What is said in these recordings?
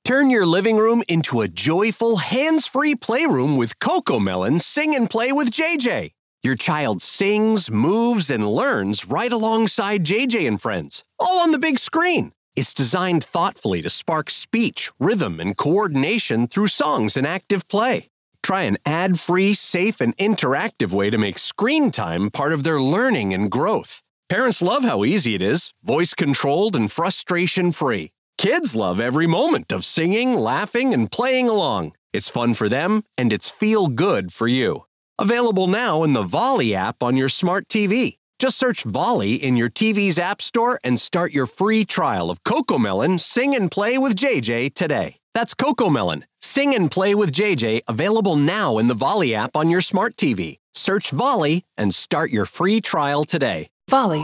Turn your living room into a joyful, hands-free playroom with CoComelon Sing and Play with JJ. Your child sings, moves, and learns right alongside JJ and friends, all on the big screen. It's designed thoughtfully to spark speech, rhythm, and coordination through songs and active play. Try an ad-free, safe, and interactive way to make screen time part of their learning and growth. Parents love how easy it is, voice-controlled and frustration-free. Kids love every moment of singing, laughing, and playing along. It's fun for them, and it's feel-good for you. Available now in the Volley app on your smart TV. Just search Volley in your TV's app store and start your free trial of CoComelon Sing and Play with JJ today. That's CoComelon Sing and Play with JJ, available now in the Volley app on your smart TV. Search Volley and start your free trial today. Volley.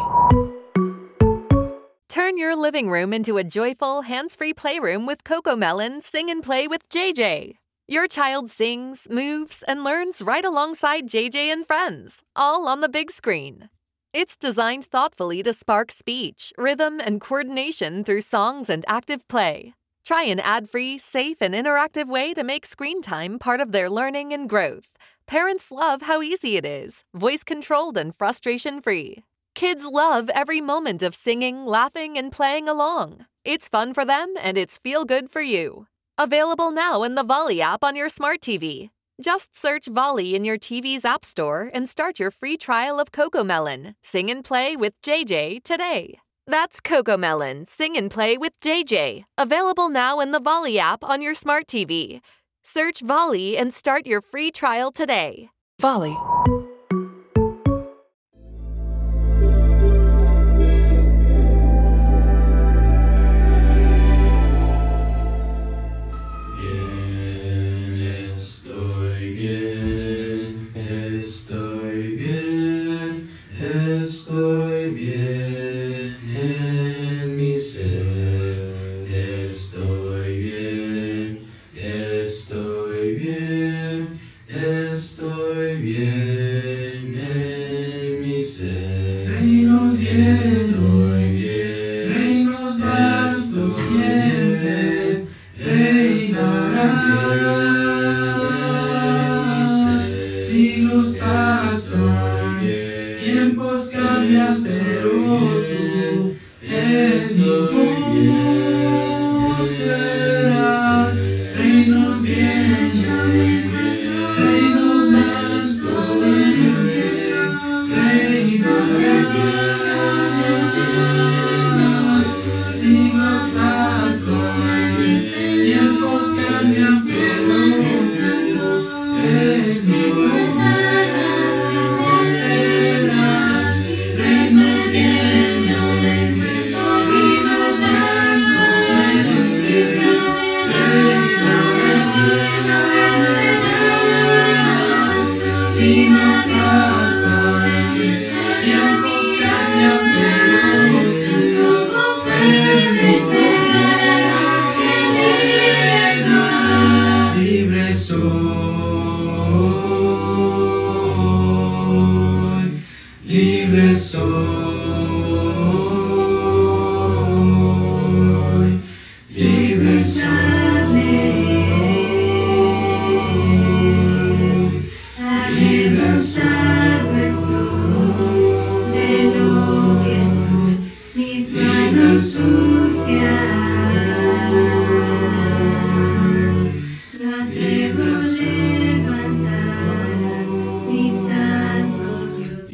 Turn your living room into a joyful, hands-free playroom with CoComelon Sing and Play with JJ. Your child sings, moves, and learns right alongside JJ and friends, all on the big screen. It's designed thoughtfully to spark speech, rhythm, and coordination through songs and active play. Try an ad-free, safe, and interactive way to make screen time part of their learning and growth. Parents love how easy it is, voice-controlled and frustration-free. Kids love every moment of singing, laughing, and playing along. It's fun for them, and it's feel-good for you. Available now in the Volley app on your smart TV. Just search Volley in your TV's app store and start your free trial of CoComelon Sing and Play with JJ today. That's CoComelon Sing and Play with JJ. Available now in the Volley app on your smart TV. Search Volley and start your free trial today. Volley. Siglos pasan, tiempos cambian, pero tú eres mismo serás. Reinos bien, yo me encuentro, reinos vastos en el que son, reinos de tierra. Siglos pasan, tiempos cambian, pero descanso eres mismo. Libre soy, libre soy, liberado estoy de lo que soy, mis manos sucias, debemos levantar mi santo Dios.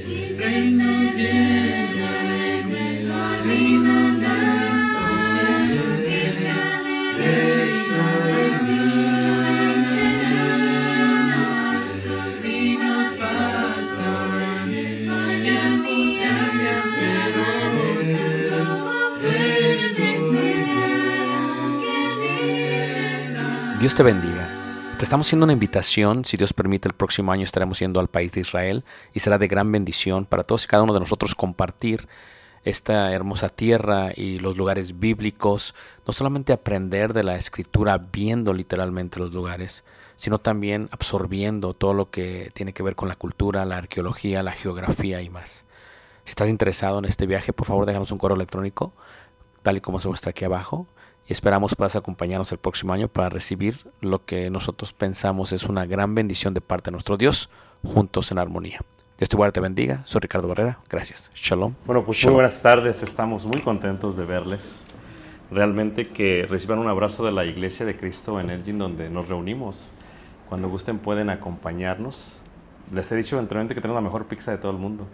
Dios te bendiga. Te estamos haciendo una invitación. Si Dios permite, el próximo año estaremos yendo al país de Israel y será de gran bendición para todos y cada uno de nosotros compartir esta hermosa tierra y los lugares bíblicos. No solamente aprender de la Escritura viendo literalmente los lugares, sino también absorbiendo todo lo que tiene que ver con la cultura, la arqueología, la geografía y más. Si estás interesado en este viaje, por favor déjanos un correo electrónico, tal y como se muestra aquí abajo, y esperamos puedas acompañarnos el próximo año para recibir lo que nosotros pensamos es una gran bendición de parte de nuestro Dios, juntos en armonía. Dios te guarde, te bendiga. Soy Ricardo Barrera. Gracias. Shalom. Bueno, pues Shalom. muy buenas tardes. Estamos muy contentos de verles. Realmente que reciban un abrazo de la Iglesia de Cristo en Elgin, donde nos reunimos. Cuando gusten pueden acompañarnos. Les he dicho anteriormente que tenemos la mejor pizza de todo el mundo.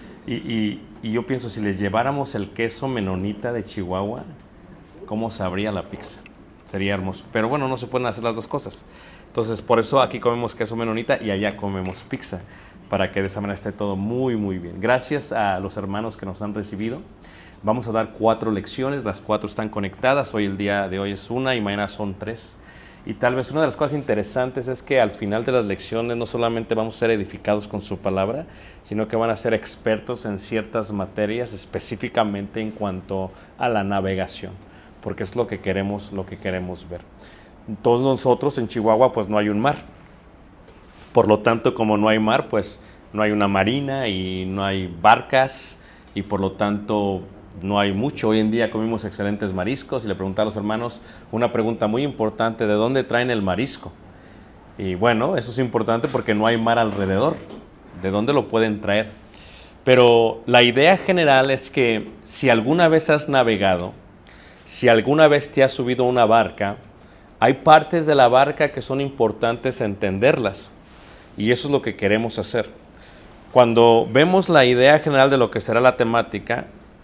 Y yo pienso, si les lleváramos el queso menonita de Chihuahua, ¿cómo sabría la pizza? Sería hermoso. Pero bueno, no se pueden hacer las dos cosas. Entonces, por eso aquí comemos queso menonita y allá comemos pizza, para que de esa manera esté todo muy, muy bien. Gracias a los hermanos que nos han recibido. Vamos a dar 4 lecciones, las 4 están conectadas. Hoy, el día de hoy es 1 y mañana son 3. Y tal vez una de las cosas interesantes es que al final de las lecciones no solamente vamos a ser edificados con su palabra, sino que van a ser expertos en ciertas materias, específicamente en cuanto a la navegación, porque es lo que queremos ver. Todos nosotros en Chihuahua pues no hay un mar. Por lo tanto, como no hay mar, pues no hay una marina y no hay barcas y por lo tanto no hay mucho. Hoy en día comimos excelentes mariscos y le pregunté a los hermanos una pregunta muy importante: ¿de dónde traen el marisco? Y bueno, eso es importante porque no hay mar alrededor. ¿De dónde lo pueden traer? Pero la idea general es que si alguna vez has navegado, si alguna vez te has subido a una barca, hay partes de la barca que son importantes entenderlas. Y eso es lo que queremos hacer. Cuando vemos la idea general de lo que será la temática,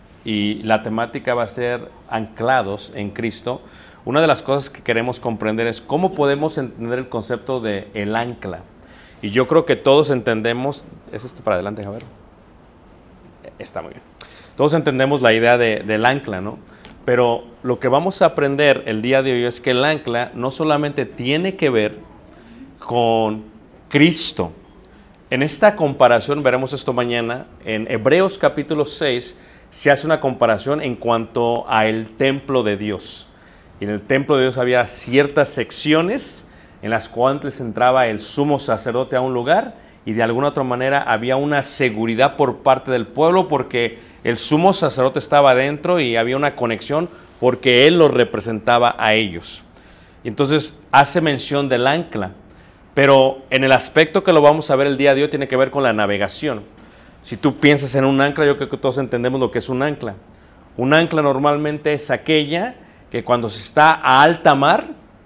y la temática va a ser anclados en Cristo, una de las cosas que queremos comprender es cómo podemos entender el concepto de el ancla. Y yo creo que todos entendemos, ¿es este para adelante, Javier? Está muy bien. Todos entendemos la idea del ancla, ¿no? Pero lo que vamos a aprender el día de hoy es que el ancla no solamente tiene que ver con Cristo. En esta comparación, veremos esto mañana, en Hebreos capítulo 6 se hace una comparación en cuanto a el templo de Dios. Y en el templo de Dios había ciertas secciones en las cuales entraba el sumo sacerdote a un lugar y de alguna otra manera había una seguridad por parte del pueblo porque el sumo sacerdote estaba adentro y había una conexión porque él los representaba a ellos. Y entonces hace mención del ancla. Pero en el aspecto que lo vamos a ver el día de hoy tiene que ver con la navegación. Si tú piensas en un ancla, yo creo que todos entendemos lo que es un ancla. Un ancla normalmente es aquella que cuando se está a alta mar,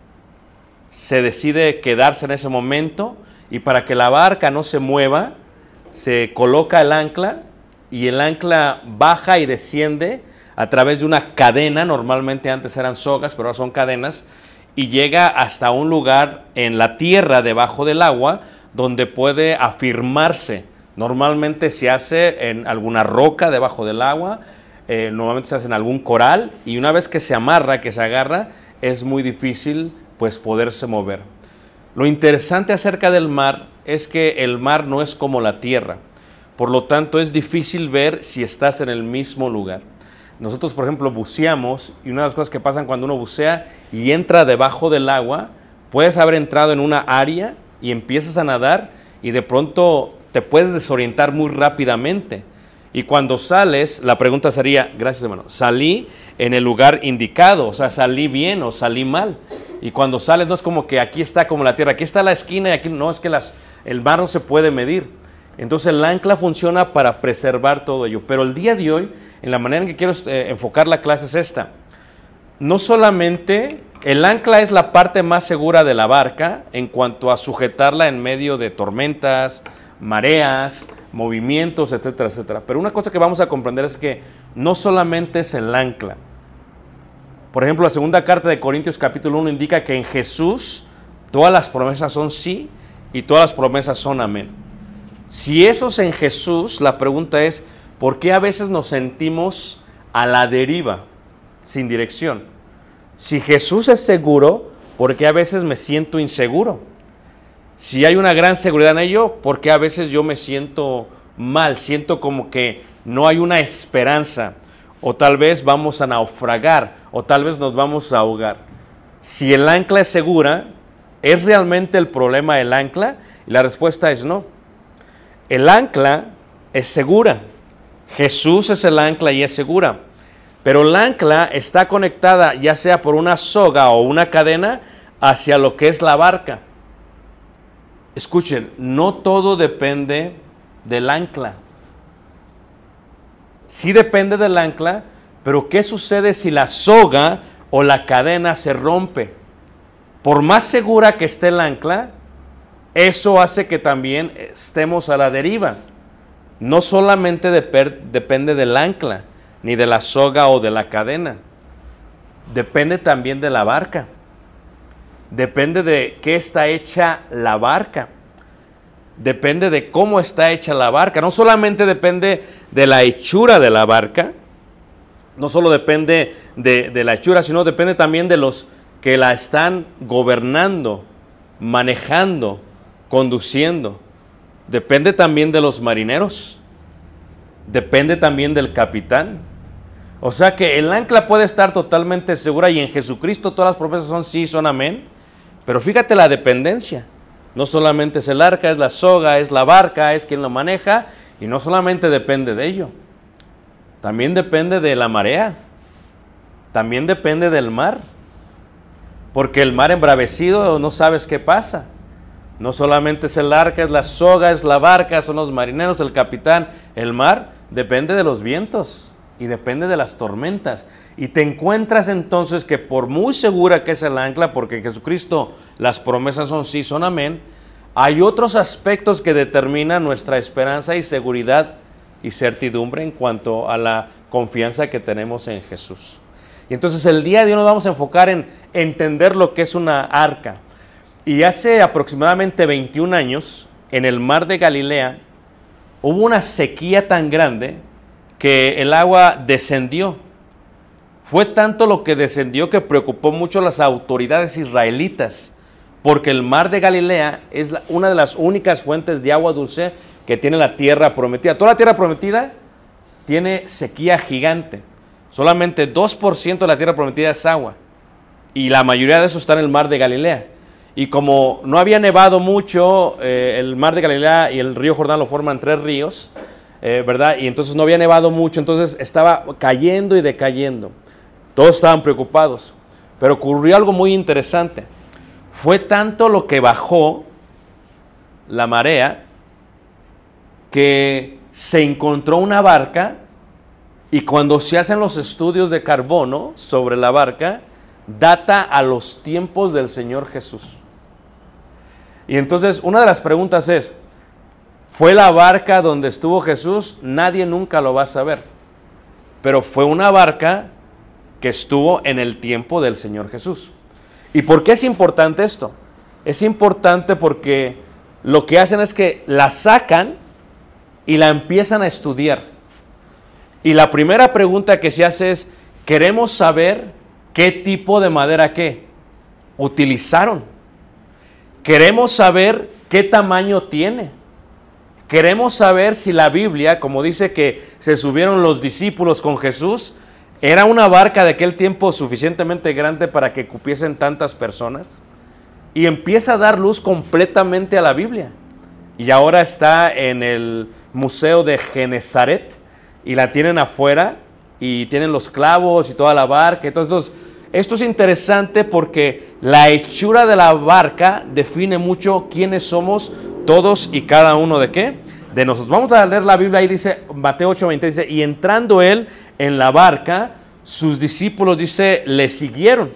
se decide quedarse en ese momento y para que la barca no se mueva, se coloca el ancla y el ancla baja y desciende a través de una cadena. Normalmente antes eran sogas, pero ahora son cadenas. Y llega hasta un lugar en la tierra debajo del agua donde puede afirmarse. Normalmente se hace en alguna roca debajo del agua, normalmente se hace en algún coral y una vez que se amarra, que se agarra, es muy difícil pues poderse mover. Lo interesante acerca del mar es que el mar no es como la tierra, por lo tanto es difícil ver si estás en el mismo lugar. Nosotros, por ejemplo, buceamos y una de las cosas que pasan cuando uno bucea y entra debajo del agua, puedes haber entrado en una área y empiezas a nadar y de pronto te puedes desorientar muy rápidamente. Y cuando sales, la pregunta sería, gracias hermano, ¿salí en el lugar indicado? O sea, ¿salí bien o salí mal? Y cuando sales no es como que aquí está como la tierra, aquí está la esquina y aquí no, es que el mar no se puede medir. Entonces el ancla funciona para preservar todo ello. Pero el día de hoy, en la manera en que quiero enfocar la clase es esta. No solamente el ancla es la parte más segura de la barca en cuanto a sujetarla en medio de tormentas, mareas, movimientos, etcétera, etcétera. Pero una cosa que vamos a comprender es que no solamente es el ancla. Por ejemplo, la segunda carta de Corintios capítulo 1 indica que en Jesús todas las promesas son sí y todas las promesas son amén. Si eso es en Jesús, la pregunta es, ¿por qué a veces nos sentimos a la deriva, sin dirección? Si Jesús es seguro, ¿por qué a veces me siento inseguro? Si hay una gran seguridad en ello, ¿por qué a veces yo me siento mal? Siento como que no hay una esperanza, o tal vez vamos a naufragar, o tal vez nos vamos a ahogar. Si el ancla es segura, ¿es realmente el problema el ancla? Y la respuesta es no. El ancla es segura. Jesús es el ancla y es segura. Pero el ancla está conectada ya sea por una soga o una cadena hacia lo que es la barca. Escuchen, no todo depende del ancla. Sí depende del ancla, pero ¿qué sucede si la soga o la cadena se rompe? Por más segura que esté el ancla, eso hace que también estemos a la deriva. No solamente depende del ancla, ni de la soga o de la cadena. Depende también de la barca. Depende de qué está hecha la barca. Depende de cómo está hecha la barca. No solamente depende de la hechura de la barca, no solo depende de la hechura, sino depende también de los que la están gobernando, manejando, conduciendo. Depende también de los marineros. Depende también del capitán. O sea que el ancla puede estar totalmente segura y en Jesucristo todas las promesas son sí, son amén. Pero fíjate la dependencia. No solamente es el arca, es la soga, es la barca, es quien lo maneja. Y no solamente depende de ello. También depende de la marea. También depende del mar. Porque el mar embravecido no sabes qué pasa. No solamente es el arca, es la soga, es la barca, son los marineros, el capitán. El mar depende de los vientos y depende de las tormentas. Y te encuentras entonces que por muy segura que es el ancla, porque en Jesucristo las promesas son sí, son amén, hay otros aspectos que determinan nuestra esperanza y seguridad y certidumbre en cuanto a la confianza que tenemos en Jesús. Y entonces el día de hoy nos vamos a enfocar en entender lo que es una arca. Y hace aproximadamente 21 años, en el mar de Galilea, hubo una sequía tan grande que el agua descendió. Fue tanto lo que descendió que preocupó mucho a las autoridades israelitas, porque el mar de Galilea es una de las únicas fuentes de agua dulce que tiene la tierra prometida. Toda la tierra prometida tiene sequía gigante. Solamente 2% de la tierra prometida es agua. Y la mayoría de eso está en el mar de Galilea. Y como no había nevado mucho, el mar de Galilea y el río Jordán lo forman 3 ríos, ¿verdad? Y entonces no había nevado mucho, entonces estaba cayendo y decayendo. Todos estaban preocupados. Pero ocurrió algo muy interesante. Fue tanto lo que bajó la marea que se encontró una barca, y cuando se hacen los estudios de carbono sobre la barca, data a los tiempos del Señor Jesús. Y entonces una de las preguntas es, ¿fue la barca donde estuvo Jesús? Nadie nunca lo va a saber. Pero fue una barca que estuvo en el tiempo del Señor Jesús. ¿Y por qué es importante esto? Es importante porque lo que hacen es que la sacan y la empiezan a estudiar. Y la primera pregunta que se hace es, queremos saber qué tipo de madera utilizaron. Queremos saber qué tamaño tiene. Queremos saber si la Biblia, como dice que se subieron los discípulos con Jesús, ¿era una barca de aquel tiempo suficientemente grande para que cupiesen tantas personas? Y empieza a dar luz completamente a la Biblia. Y ahora está en el Museo de Genesaret y la tienen afuera y tienen los clavos y toda la barca. Entonces, esto es interesante porque la hechura de la barca define mucho quiénes somos todos y cada uno de qué. De nosotros. Vamos a leer la Biblia, ahí dice, Mateo 8:20, dice, y entrando él en la barca, sus discípulos, dice, le siguieron.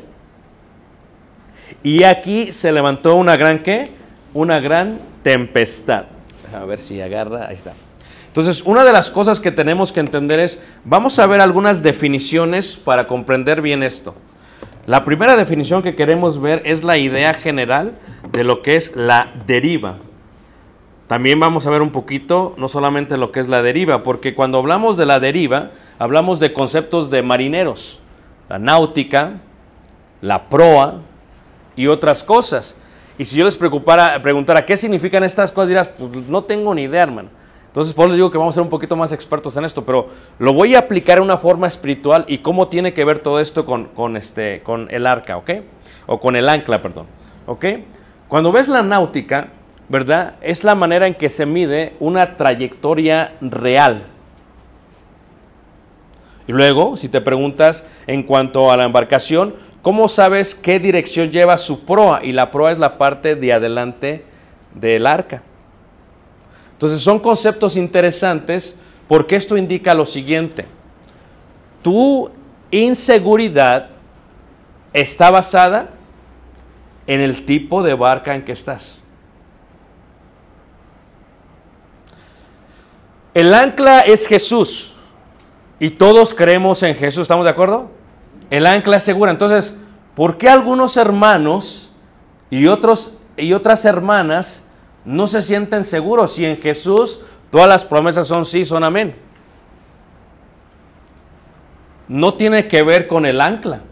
Y aquí se levantó una gran, una gran tempestad. A ver si agarra, ahí está. Entonces, una de las cosas que tenemos que entender es, vamos a ver algunas definiciones para comprender bien esto. La primera definición que queremos ver es la idea general de lo que es la deriva. También vamos a ver un poquito, no solamente lo que es la deriva, porque cuando hablamos de la deriva, hablamos de conceptos de marineros, la náutica, la proa y otras cosas. Y si yo les preguntara qué significan estas cosas, dirás, pues no tengo ni idea, hermano. Entonces, por eso les digo que vamos a ser un poquito más expertos en esto, pero lo voy a aplicar en una forma espiritual y cómo tiene que ver todo esto con el arca, ¿ok? O con el ancla, perdón, ¿ok? Cuando ves la náutica, ¿verdad? Es la manera en que se mide una trayectoria real. Y luego, si te preguntas en cuanto a la embarcación, ¿cómo sabes qué dirección lleva su proa? Y la proa es la parte de adelante del arca. Entonces son conceptos interesantes porque esto indica lo siguiente. Tu inseguridad está basada en el tipo de barca en que estás. El ancla es Jesús y todos creemos en Jesús, ¿estamos de acuerdo? El ancla es segura. Entonces, ¿por qué algunos hermanos y otras hermanas no se sienten seguros si en Jesús todas las promesas son sí, son amén? No tiene que ver con el ancla,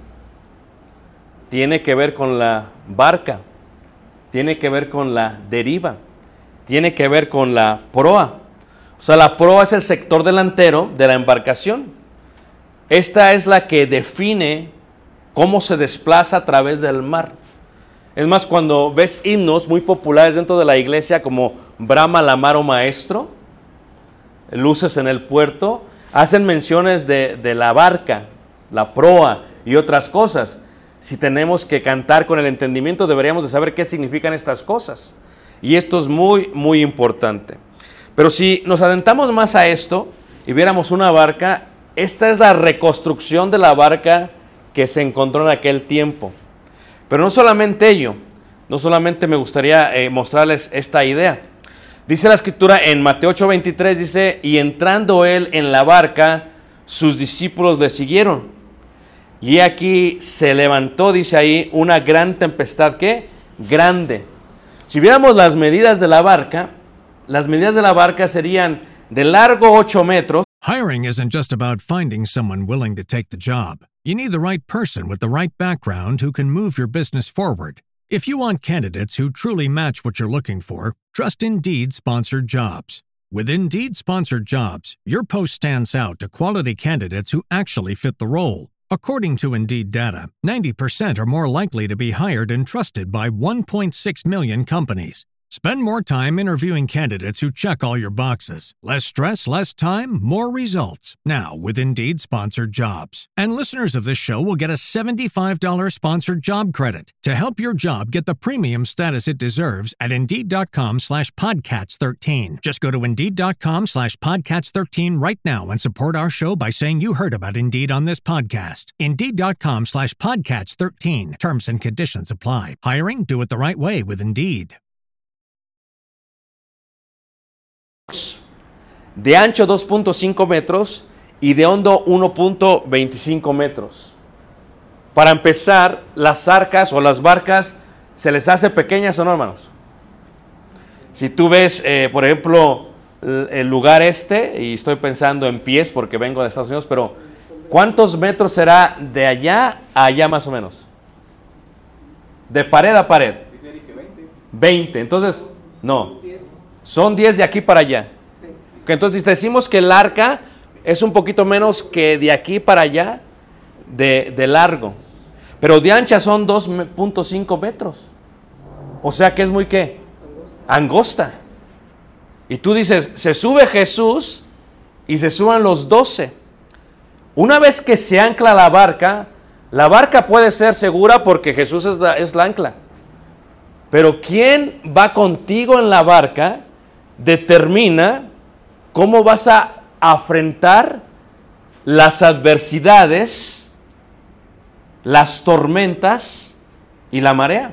tiene que ver con la barca, tiene que ver con la deriva, tiene que ver con la proa. O sea, la proa es el sector delantero de la embarcación. Esta es la que define cómo se desplaza a través del mar. Es más, cuando ves himnos muy populares dentro de la iglesia como Brama la mar, oh maestro, luces en el puerto, hacen menciones de la barca, la proa y otras cosas. Si tenemos que cantar con el entendimiento, deberíamos de saber qué significan estas cosas. Y esto es muy, muy importante. Pero si nos adentramos más a esto y viéramos una barca, esta es la reconstrucción de la barca que se encontró en aquel tiempo. Pero no solamente ello, no solamente me gustaría mostrarles esta idea. Dice la escritura en Mateo 8:23, dice, y entrando él en la barca, sus discípulos le siguieron. Y aquí se levantó, dice ahí, una gran tempestad, ¿qué? Grande. Si viéramos las medidas de la barca serían de largo 8 metros. Hiring isn't just about finding someone willing to take the job. You need the right person with the right background who can move your business forward. If you want candidates who truly match what you're looking for, trust Indeed Sponsored Jobs. With Indeed Sponsored Jobs, your post stands out to quality candidates who actually fit the role. According to Indeed data, 90% are more likely to be hired and trusted by 1.6 million companies. Spend more time interviewing candidates who check all your boxes. Less stress, less time, more results. Now, with Indeed Sponsored Jobs. And listeners of this show will get a $75 sponsored job credit to help your job get the premium status it deserves at Indeed.com/Podcats13. Just go to Indeed.com/Podcats13 right now and support our show by saying you heard about Indeed on this podcast. Indeed.com/Podcats13. Terms and conditions apply. Hiring? Do it the right way with Indeed. De ancho 2.5 metros y de hondo 1.25 metros. Para empezar, las arcas o las barcas se les hace pequeñas, ¿o no, hermanos? Si tú ves, por ejemplo, el lugar y estoy pensando en pies porque vengo de Estados Unidos, pero ¿cuántos metros será de allá a allá más o menos? De pared a pared. 20. Entonces, no. Son 10 de aquí para allá. Entonces decimos que el arca es un poquito menos que de aquí para allá de largo. Pero de ancha son 2.5 metros. O sea que es muy ¿qué? Angosta. Y tú dices, se sube Jesús y se suban los 12. Una vez que se ancla la barca puede ser segura porque Jesús es la ancla. Pero ¿quién va contigo en la barca? Determina cómo vas a afrontar las adversidades, las tormentas y la marea.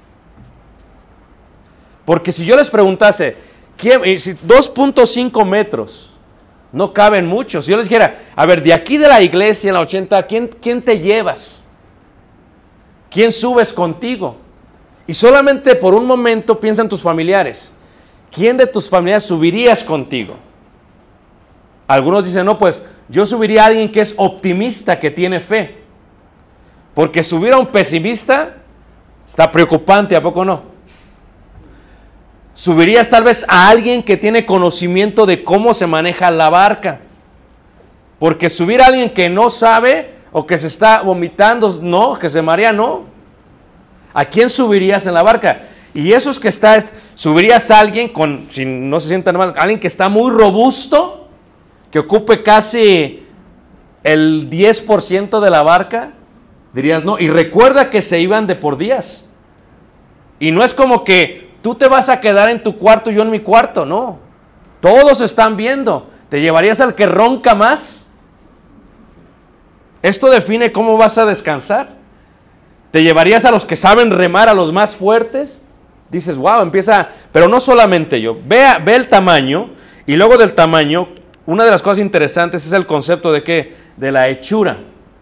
Porque si yo les preguntase, si 2.5 metros no caben muchos, si yo les dijera, a ver, de aquí de la iglesia en la 80, ¿quién te llevas? ¿Quién subes contigo? Y solamente por un momento piensa en tus familiares. ¿Quién de tus familiares subirías contigo? Algunos dicen, no, pues yo subiría a alguien que es optimista, que tiene fe. Porque subir a un pesimista está preocupante, ¿a poco no? Subirías tal vez a alguien que tiene conocimiento de cómo se maneja la barca. Porque subir a alguien que no sabe o que se está vomitando, no, que se marea, no. ¿A quién subirías en la barca? Y esos que subirías a alguien si no se sientan mal, alguien que está muy robusto, que ocupe casi el 10% de la barca? Dirías, no. Y recuerda que se iban de por días. Y no es como que tú te vas a quedar en tu cuarto y yo en mi cuarto, no. Todos están viendo. ¿Te llevarías al que ronca más? Esto define cómo vas a descansar. ¿Te llevarías a los que saben remar, a los más fuertes? Dices, wow, empieza. Pero no solamente yo. Ve el tamaño. Y luego del tamaño, una de las cosas interesantes es el concepto de ¿qué? De la hechura.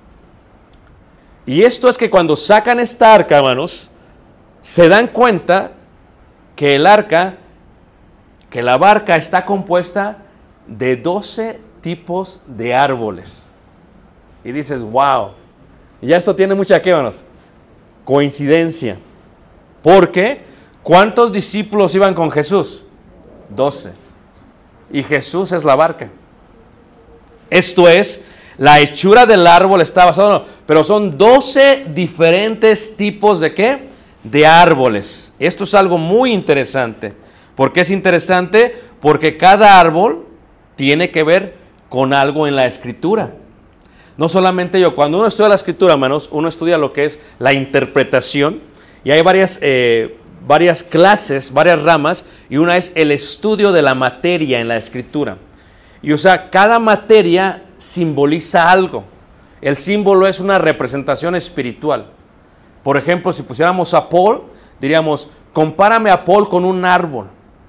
Y esto es que cuando sacan esta arca, hermanos, se dan cuenta que el arca, que la barca está compuesta de 12 tipos de árboles. Y dices, wow. Y ya esto tiene mucha, ¿qué, hermanos? Coincidencia. Porque, ¿cuántos discípulos iban con Jesús? 12. Y Jesús es la barca. Esto es, la hechura del árbol está basada, pero son 12 diferentes tipos de ¿qué? De árboles. Esto es algo muy interesante. ¿Por qué es interesante? Porque cada árbol tiene que ver con algo en la Escritura. No solamente yo, cuando uno estudia la Escritura, hermanos, uno estudia lo que es la interpretación, y hay varias clases, varias ramas, y una es el estudio de la materia en la Escritura. Y o sea, cada materia simboliza algo. El símbolo es una representación espiritual. Por ejemplo, si pusiéramos a Paul, diríamos, compárame a Paul con un árbol.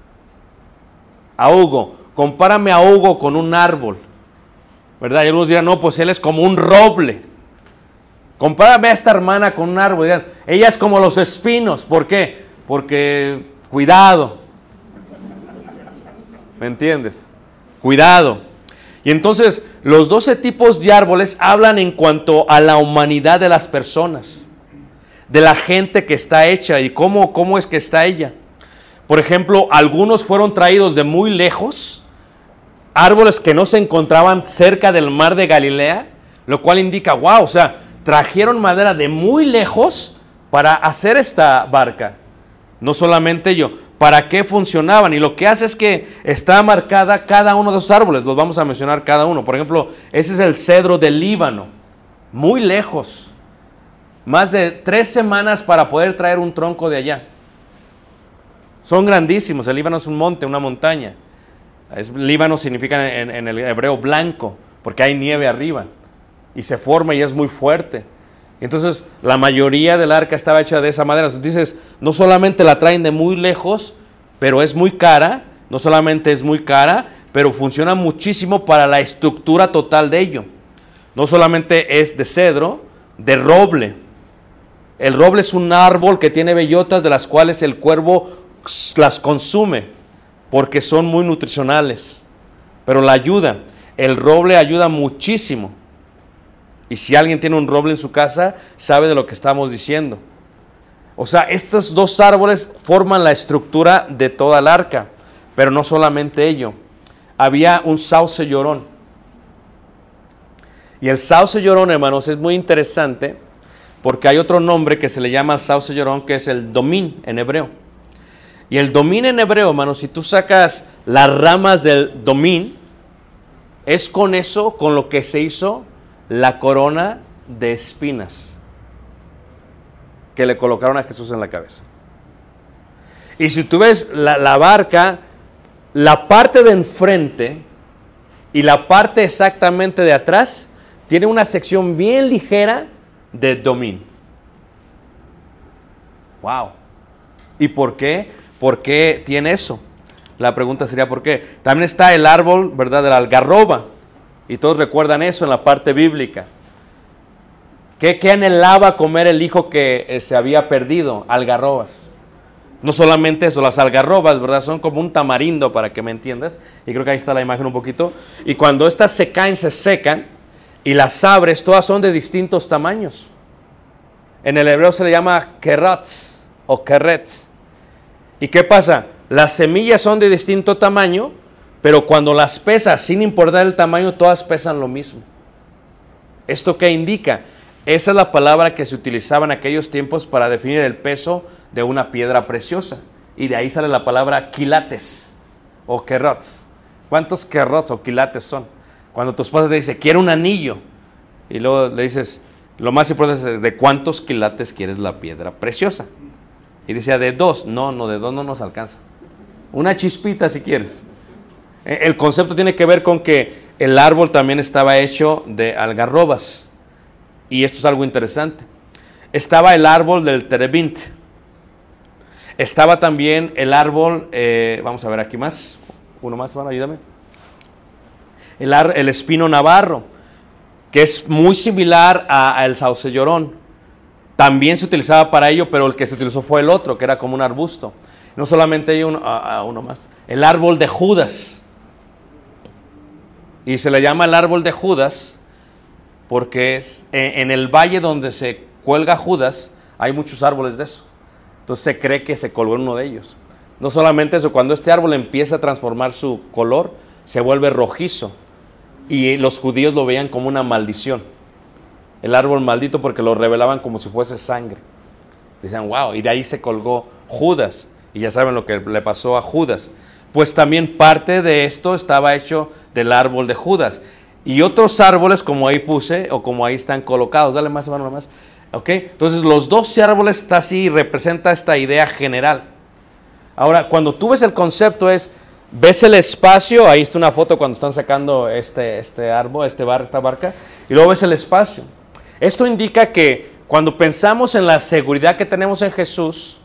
A Hugo, compárame a Hugo con un árbol. ¿Verdad? Y algunos dirán, no, pues él es como un roble. Compárame a esta hermana con un árbol. Dirán, ella es como los espinos. ¿Por qué? Porque, cuidado. ¿Me entiendes? Cuidado. Y entonces, los 12 tipos de árboles hablan en cuanto a la humanidad de las personas, de la gente que está hecha y cómo es que está ella. Por ejemplo, algunos fueron traídos de muy lejos, árboles que no se encontraban cerca del mar de Galilea, lo cual indica, wow, o sea, trajeron madera de muy lejos para hacer esta barca. No solamente ello, ¿para qué funcionaban? Y lo que hace es que está marcada cada uno de esos árboles, los vamos a mencionar cada uno. Por ejemplo, ese es el cedro del Líbano, muy lejos, más de 3 semanas para poder traer un tronco de allá. Son grandísimos, el Líbano es un monte, una montaña. Líbano significa en el hebreo blanco, porque hay nieve arriba, y se forma y es muy fuerte. Entonces, la mayoría del arca estaba hecha de esa madera. Entonces dices, no solamente la traen de muy lejos, pero es muy cara. No solamente es muy cara, pero funciona muchísimo para la estructura total de ello. No solamente es de cedro, de roble. El roble es un árbol que tiene bellotas de las cuales el cuervo las consume, porque son muy nutricionales. Pero la ayuda, el roble ayuda muchísimo. Y si alguien tiene un roble en su casa, sabe de lo que estamos diciendo. O sea, estos 2 árboles forman la estructura de toda el arca. Pero no solamente ello. Había un sauce llorón. Y el sauce llorón, hermanos, es muy interesante, porque hay otro nombre que se le llama al sauce llorón, que es el domín en hebreo. Y el domín en hebreo, hermanos, si tú sacas las ramas del domín, es con eso, con lo que se hizo la corona de espinas que le colocaron a Jesús en la cabeza. Y si tú ves la barca, la parte de enfrente y la parte exactamente de atrás tiene una sección bien ligera de domín. Wow. ¿Y por qué? ¿Por qué tiene eso? La pregunta sería ¿por qué? También está el árbol, ¿verdad?, de la algarroba. Y todos recuerdan eso en la parte bíblica. ¿Qué anhelaba comer el hijo que se había perdido? Algarrobas. No solamente eso, las algarrobas, ¿verdad?, son como un tamarindo, para que me entiendas. Y creo que ahí está la imagen un poquito. Y cuando estas se caen, se secan, y las abres, todas son de distintos tamaños. En el hebreo se le llama kerats o kerets. ¿Y qué pasa? Las semillas son de distinto tamaño, pero cuando las pesas, sin importar el tamaño, todas pesan lo mismo. ¿Esto qué indica? Esa es la palabra que se utilizaba en aquellos tiempos para definir el peso de una piedra preciosa. Y de ahí sale la palabra quilates o kerots. ¿Cuántos kerots o quilates son? Cuando tu esposa te dice, quiero un anillo. Y luego le dices, lo más importante es, ¿de cuántos quilates quieres la piedra preciosa? Y decía, de 2. No, de 2 no nos alcanza. Una chispita si quieres. El concepto tiene que ver con que el árbol también estaba hecho de algarrobas. Y esto es algo interesante. Estaba el árbol del terebint. Estaba también el árbol, vamos a ver aquí más. Uno más, hermano, ayúdame. El espino navarro, que es muy similar al sauce llorón. También se utilizaba para ello, pero el que se utilizó fue el otro, que era como un arbusto. No solamente hay uno más. El árbol de Judas. Y se le llama el árbol de Judas porque es en el valle donde se cuelga Judas, hay muchos árboles de eso. Entonces se cree que se colgó en uno de ellos. No solamente eso, cuando este árbol empieza a transformar su color, se vuelve rojizo. Y los judíos lo veían como una maldición. El árbol maldito, porque lo revelaban como si fuese sangre. Decían, wow, y de ahí se colgó Judas. Y ya saben lo que le pasó a Judas. Pues también parte de esto estaba hecho del árbol de Judas. Y otros árboles, como ahí puse, o como ahí están colocados. Dale más, hermano, más. ¿Ok? Entonces, los 12 árboles está así y representa esta idea general. Ahora, cuando tú ves el concepto ves el espacio, ahí está una foto cuando están sacando este árbol, esta barca, y luego ves el espacio. Esto indica que cuando pensamos en la seguridad que tenemos en Jesús,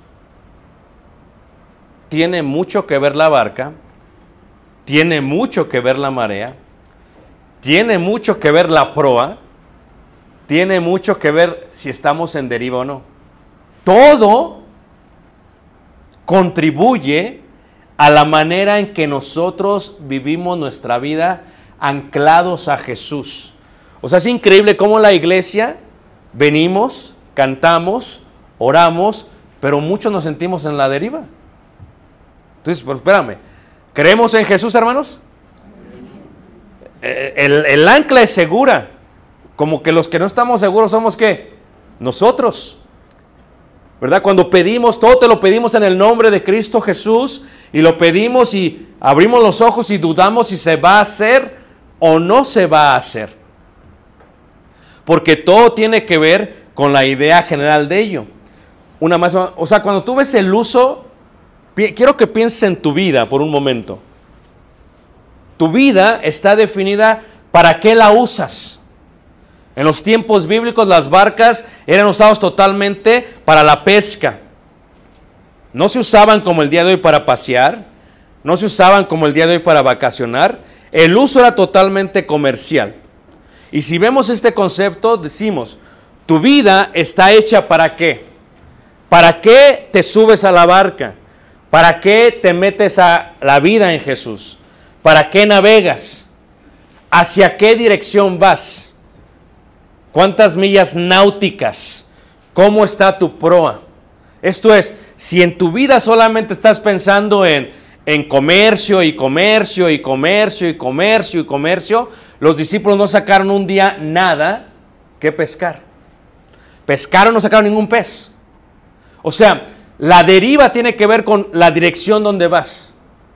tiene mucho que ver la barca, tiene mucho que ver la marea, tiene mucho que ver la proa, tiene mucho que ver si estamos en deriva o no. Todo contribuye a la manera en que nosotros vivimos nuestra vida anclados a Jesús. O sea, es increíble cómo la iglesia venimos, cantamos, oramos, pero muchos nos sentimos en la deriva. Entonces, pues, espérame, ¿creemos en Jesús, hermanos? El ancla es segura. Como que los que no estamos seguros somos ¿qué? Nosotros. ¿Verdad? Cuando pedimos, todo te lo pedimos en el nombre de Cristo Jesús, y lo pedimos y abrimos los ojos y dudamos si se va a hacer o no se va a hacer. Porque todo tiene que ver con la idea general de ello. Una más, o sea, cuando tú ves el uso, quiero que pienses en tu vida por un momento. Tu vida está definida para qué la usas. En los tiempos bíblicos las barcas eran usadas totalmente para la pesca. No se usaban como el día de hoy para pasear, no se usaban como el día de hoy para vacacionar. El uso era totalmente comercial. Y si vemos este concepto, decimos, tu vida está hecha ¿para qué? ¿Para qué te subes a la barca? ¿Para qué te metes a la vida en Jesús? ¿Para qué navegas? ¿Hacia qué dirección vas? ¿Cuántas millas náuticas? ¿Cómo está tu proa? Esto es, si en tu vida solamente estás pensando en comercio y comercio y comercio y comercio y comercio, los discípulos no sacaron un día nada que pescar. Pescaron, no sacaron ningún pez. O sea, la deriva tiene que ver con la dirección donde vas.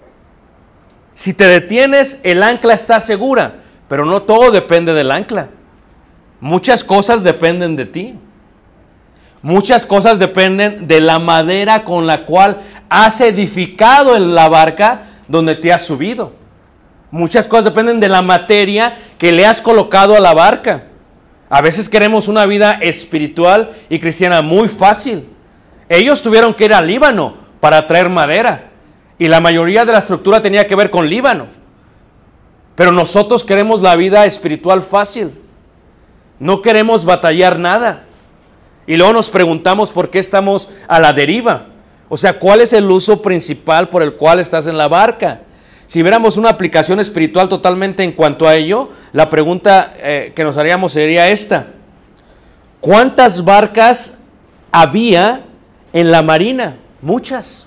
Si te detienes, el ancla está segura, pero no todo depende del ancla. Muchas cosas dependen de ti. Muchas cosas dependen de la madera con la cual has edificado la barca donde te has subido. Muchas cosas dependen de la materia que le has colocado a la barca. A veces queremos una vida espiritual y cristiana muy fácil. Ellos tuvieron que ir al Líbano para traer madera. Y la mayoría de la estructura tenía que ver con Líbano. Pero nosotros queremos la vida espiritual fácil. No queremos batallar nada. Y luego nos preguntamos por qué estamos a la deriva. O sea, ¿cuál es el uso principal por el cual estás en la barca? Si viéramos una aplicación espiritual totalmente en cuanto a ello, la pregunta que nos haríamos sería esta. ¿Cuántas barcas había en la marina? Muchas.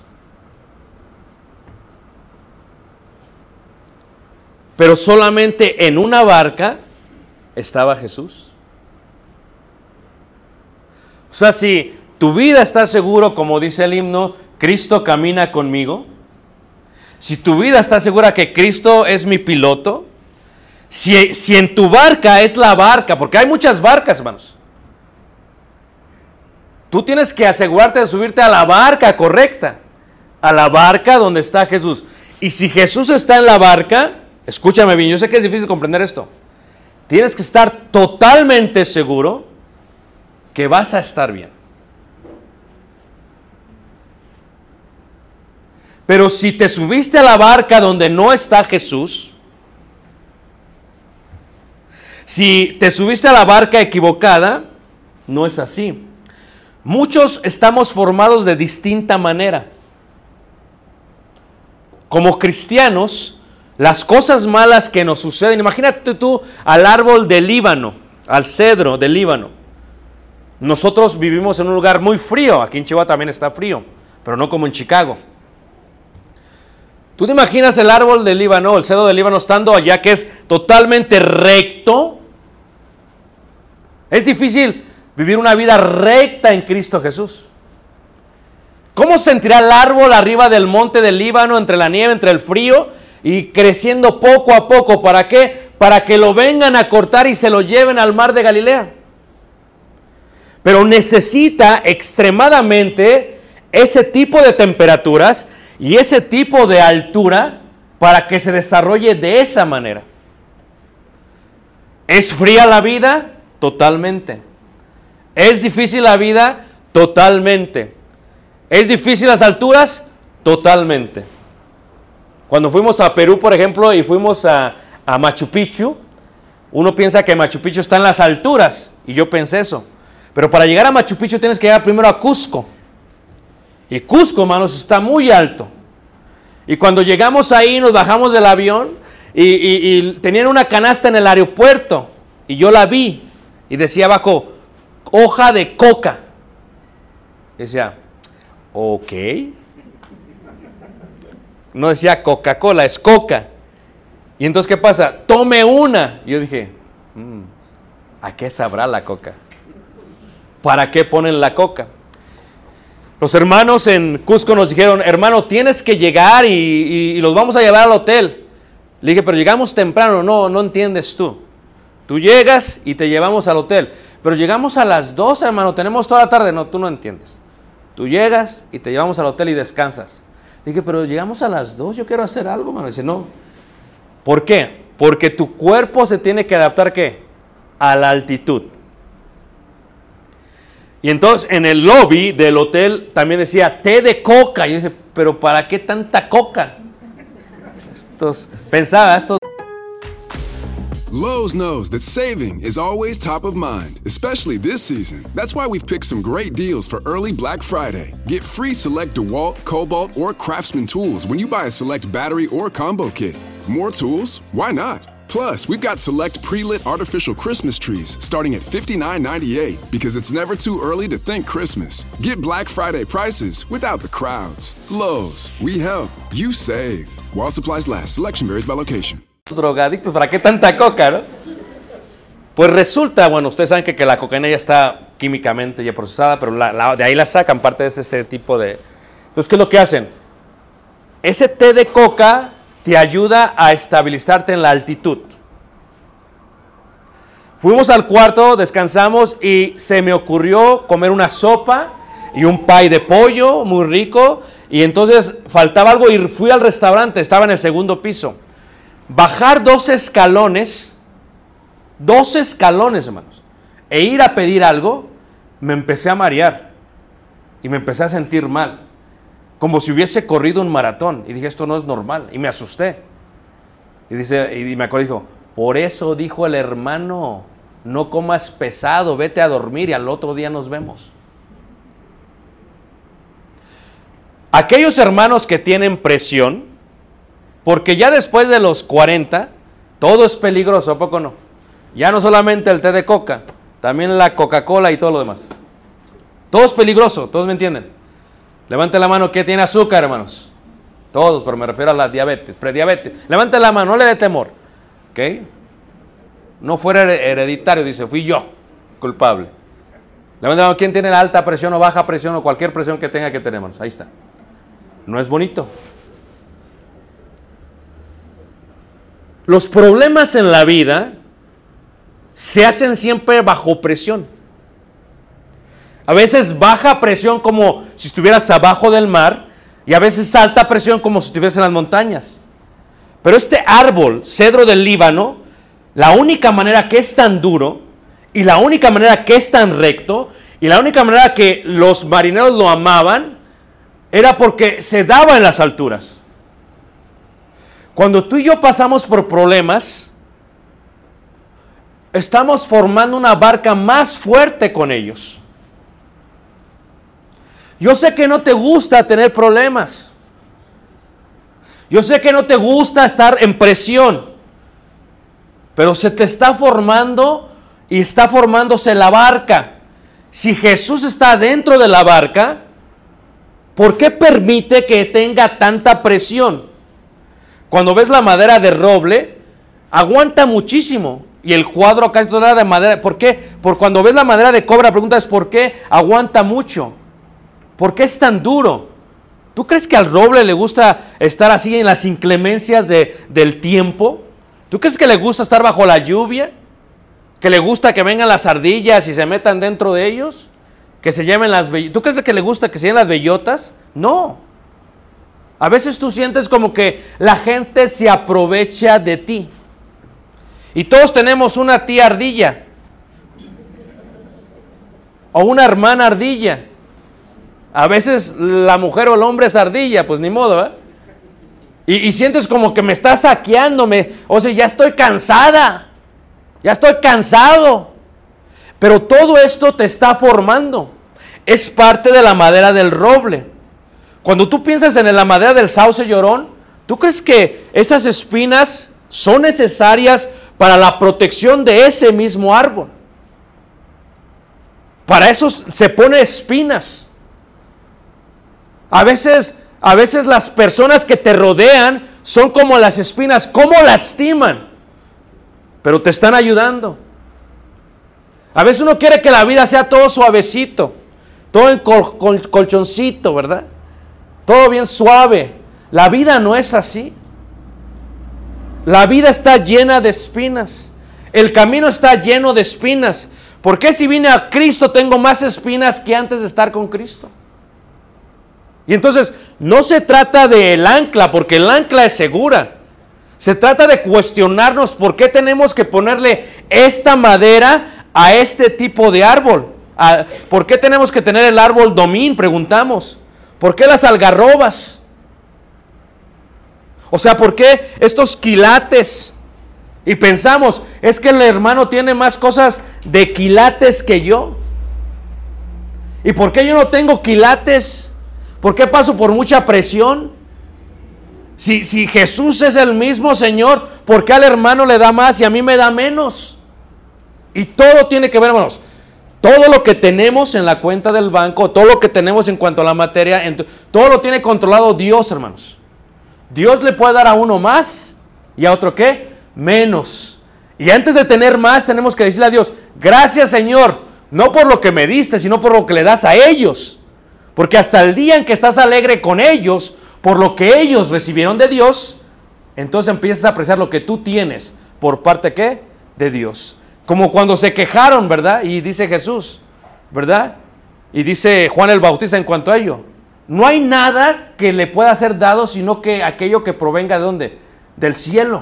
Pero solamente en una barca estaba Jesús. O sea, si tu vida está seguro, como dice el himno, Cristo camina conmigo. Si tu vida está segura que Cristo es mi piloto. Si en tu barca es la barca, porque hay muchas barcas, hermanos. Tú tienes que asegurarte de subirte a la barca correcta, a la barca donde está Jesús. Y si Jesús está en la barca, escúchame bien, yo sé que es difícil comprender esto. Tienes que estar totalmente seguro que vas a estar bien. Pero si te subiste a la barca donde no está Jesús, si te subiste a la barca equivocada, no es así. Muchos estamos formados de distinta manera. Como cristianos, las cosas malas que nos suceden, imagínate tú al árbol del Líbano, al cedro del Líbano. Nosotros vivimos en un lugar muy frío, aquí en Chihuahua también está frío, pero no como en Chicago. ¿Tú te imaginas el árbol del Líbano, el cedro del Líbano estando allá que es totalmente recto? Es difícil vivir una vida recta en Cristo Jesús. ¿Cómo sentirá el árbol arriba del monte del Líbano, entre la nieve, entre el frío, y creciendo poco a poco? ¿Para qué? Para que lo vengan a cortar y se lo lleven al mar de Galilea. Pero necesita extremadamente ese tipo de temperaturas y ese tipo de altura para que se desarrolle de esa manera. ¿Es fría la vida? Totalmente. ¿Es difícil la vida? Totalmente. ¿Es difícil las alturas? Totalmente. Cuando fuimos a Perú, por ejemplo, y fuimos a Machu Picchu, uno piensa que Machu Picchu está en las alturas, y yo pensé eso. Pero para llegar a Machu Picchu tienes que llegar primero a Cusco. Y Cusco, hermanos, está muy alto. Y cuando llegamos ahí, nos bajamos del avión y tenían una canasta en el aeropuerto. Y yo la vi y decía abajo, hoja de coca. Y decía, ok. No decía Coca-Cola, es coca. Y entonces, ¿qué pasa? Tome una. Y yo dije, ¿a qué sabrá la coca? ¿Para qué ponen la coca? Los hermanos en Cusco nos dijeron, hermano, tienes que llegar y los vamos a llevar al hotel. Le dije, pero llegamos temprano. No entiendes tú. Tú llegas y te llevamos al hotel. Pero llegamos a las 12, hermano, tenemos toda la tarde. No, tú no entiendes. Tú llegas y te llevamos al hotel y descansas. Le dije, pero llegamos a las 2, yo quiero hacer algo, hermano. Dice, no. ¿Por qué? Porque tu cuerpo se tiene que adaptar, ¿qué? A la altitud. Y entonces en el lobby del hotel también decía té de coca. Y yo dije, pero ¿para qué tanta coca? Pensaba. Lowe's knows that saving is always top of mind, especially this season. That's why we've picked some great deals for early Black Friday. Get free select DeWalt, Cobalt, or Craftsman tools when you buy a select battery or combo kit. More tools? Why not? Plus, we've got select pre-lit artificial Christmas trees starting at $59.98 because it's never too early to think Christmas. Get Black Friday prices without the crowds. Lowe's, we help, you save. While supplies last, selection varies by location. Drogadictos, ¿para qué tanta coca, no? Pues resulta, bueno, ustedes saben que la cocaína ya está químicamente ya procesada, pero de ahí la sacan parte de este tipo de... Entonces, ¿qué es lo que hacen? Ese té de coca te ayuda a estabilizarte en la altitud. Fuimos al cuarto, descansamos y se me ocurrió comer una sopa y un pie de pollo muy rico. Y entonces faltaba algo y fui al restaurante, estaba en el segundo piso. Bajar 2 escalones, hermanos, e ir a pedir algo, me empecé a marear y me empecé a sentir mal. Como si hubiese corrido un maratón. Y dije, esto no es normal. Y me asusté. Y me acuerdo, dijo, por eso dijo el hermano, no comas pesado, vete a dormir y al otro día nos vemos. Aquellos hermanos que tienen presión, porque ya después de los 40, todo es peligroso, ¿a poco no? Ya no solamente el té de coca, también la Coca-Cola y todo lo demás. Todo es peligroso, ¿todos me entienden? Levanten la mano, ¿qué tiene azúcar, hermanos? Todos, pero me refiero a la diabetes, prediabetes. Levanten la mano, no le dé temor. ¿Ok? No fuera hereditario, dice, fui yo culpable. Levanten la mano, ¿quién tiene la alta presión o baja presión o cualquier presión que tenga que tener, hermanos? Ahí está. No es bonito. Los problemas en la vida se hacen siempre bajo presión. A veces baja presión como si estuvieras abajo del mar y a veces alta presión como si estuvieras en las montañas. Pero este árbol, cedro del Líbano, la única manera que es tan duro y la única manera que es tan recto y la única manera que los marineros lo amaban era porque se daba en las alturas. Cuando tú y yo pasamos por problemas, estamos formando una barca más fuerte con ellos. Yo sé que no te gusta tener problemas. Yo sé que no te gusta estar en presión. Pero se te está formando y está formándose la barca. Si Jesús está dentro de la barca, ¿por qué permite que tenga tanta presión? Cuando ves la madera de roble, aguanta muchísimo. Y el cuadro acá es toda de madera. ¿Por qué? Porque cuando ves la madera de cobre, la pregunta es ¿por qué aguanta mucho? ¿Por qué es tan duro? ¿Tú crees que al roble le gusta estar así en las inclemencias del tiempo? ¿Tú crees que le gusta estar bajo la lluvia? ¿Que le gusta que vengan las ardillas y se metan dentro de ellos? ¿Que se lleven las bellotas? ¿Tú crees que le gusta que se lleven las bellotas? No. A veces tú sientes como que la gente se aprovecha de ti. Y todos tenemos una tía ardilla. O una hermana ardilla. A veces la mujer o el hombre es ardilla, pues ni modo, ¿eh? Y sientes como que me estás saqueándome. O sea, ya estoy cansada. Ya estoy cansado. Pero todo esto te está formando. Es parte de la madera del roble. Cuando tú piensas en la madera del sauce llorón, ¿tú crees que esas espinas son necesarias para la protección de ese mismo árbol? Para eso se pone espinas. A veces las personas que te rodean son como las espinas. ¿Cómo lastiman? Pero te están ayudando. A veces uno quiere que la vida sea todo suavecito, todo en colchoncito, ¿verdad? Todo bien suave. La vida no es así. La vida está llena de espinas. El camino está lleno de espinas. ¿Por qué si vine a Cristo tengo más espinas que antes de estar con Cristo? Y entonces no se trata del ancla, porque el ancla es segura. Se trata de cuestionarnos por qué tenemos que ponerle esta madera a este tipo de árbol. ¿Por qué tenemos que tener el árbol domín? Preguntamos. ¿Por qué las algarrobas? O sea, ¿por qué estos quilates? Y pensamos, es que el hermano tiene más cosas de quilates que yo. ¿Y por qué yo no tengo quilates? ¿Por qué paso por mucha presión? Si Jesús es el mismo Señor, ¿por qué al hermano le da más y a mí me da menos? Y todo tiene que ver, hermanos. Todo lo que tenemos en la cuenta del banco, todo lo que tenemos en cuanto a la materia, todo lo tiene controlado Dios, hermanos. Dios le puede dar a uno más y a otro ¿qué? Menos. Y antes de tener más tenemos que decirle a Dios, gracias Señor, no por lo que me diste, sino por lo que le das a ellos. Porque hasta el día en que estás alegre con ellos, por lo que ellos recibieron de Dios, entonces empiezas a apreciar lo que tú tienes por parte ¿qué? De Dios. Como cuando se quejaron, ¿verdad? Y dice Jesús, ¿verdad? Y dice Juan el Bautista en cuanto a ello. No hay nada que le pueda ser dado sino que aquello que provenga ¿de dónde? Del cielo.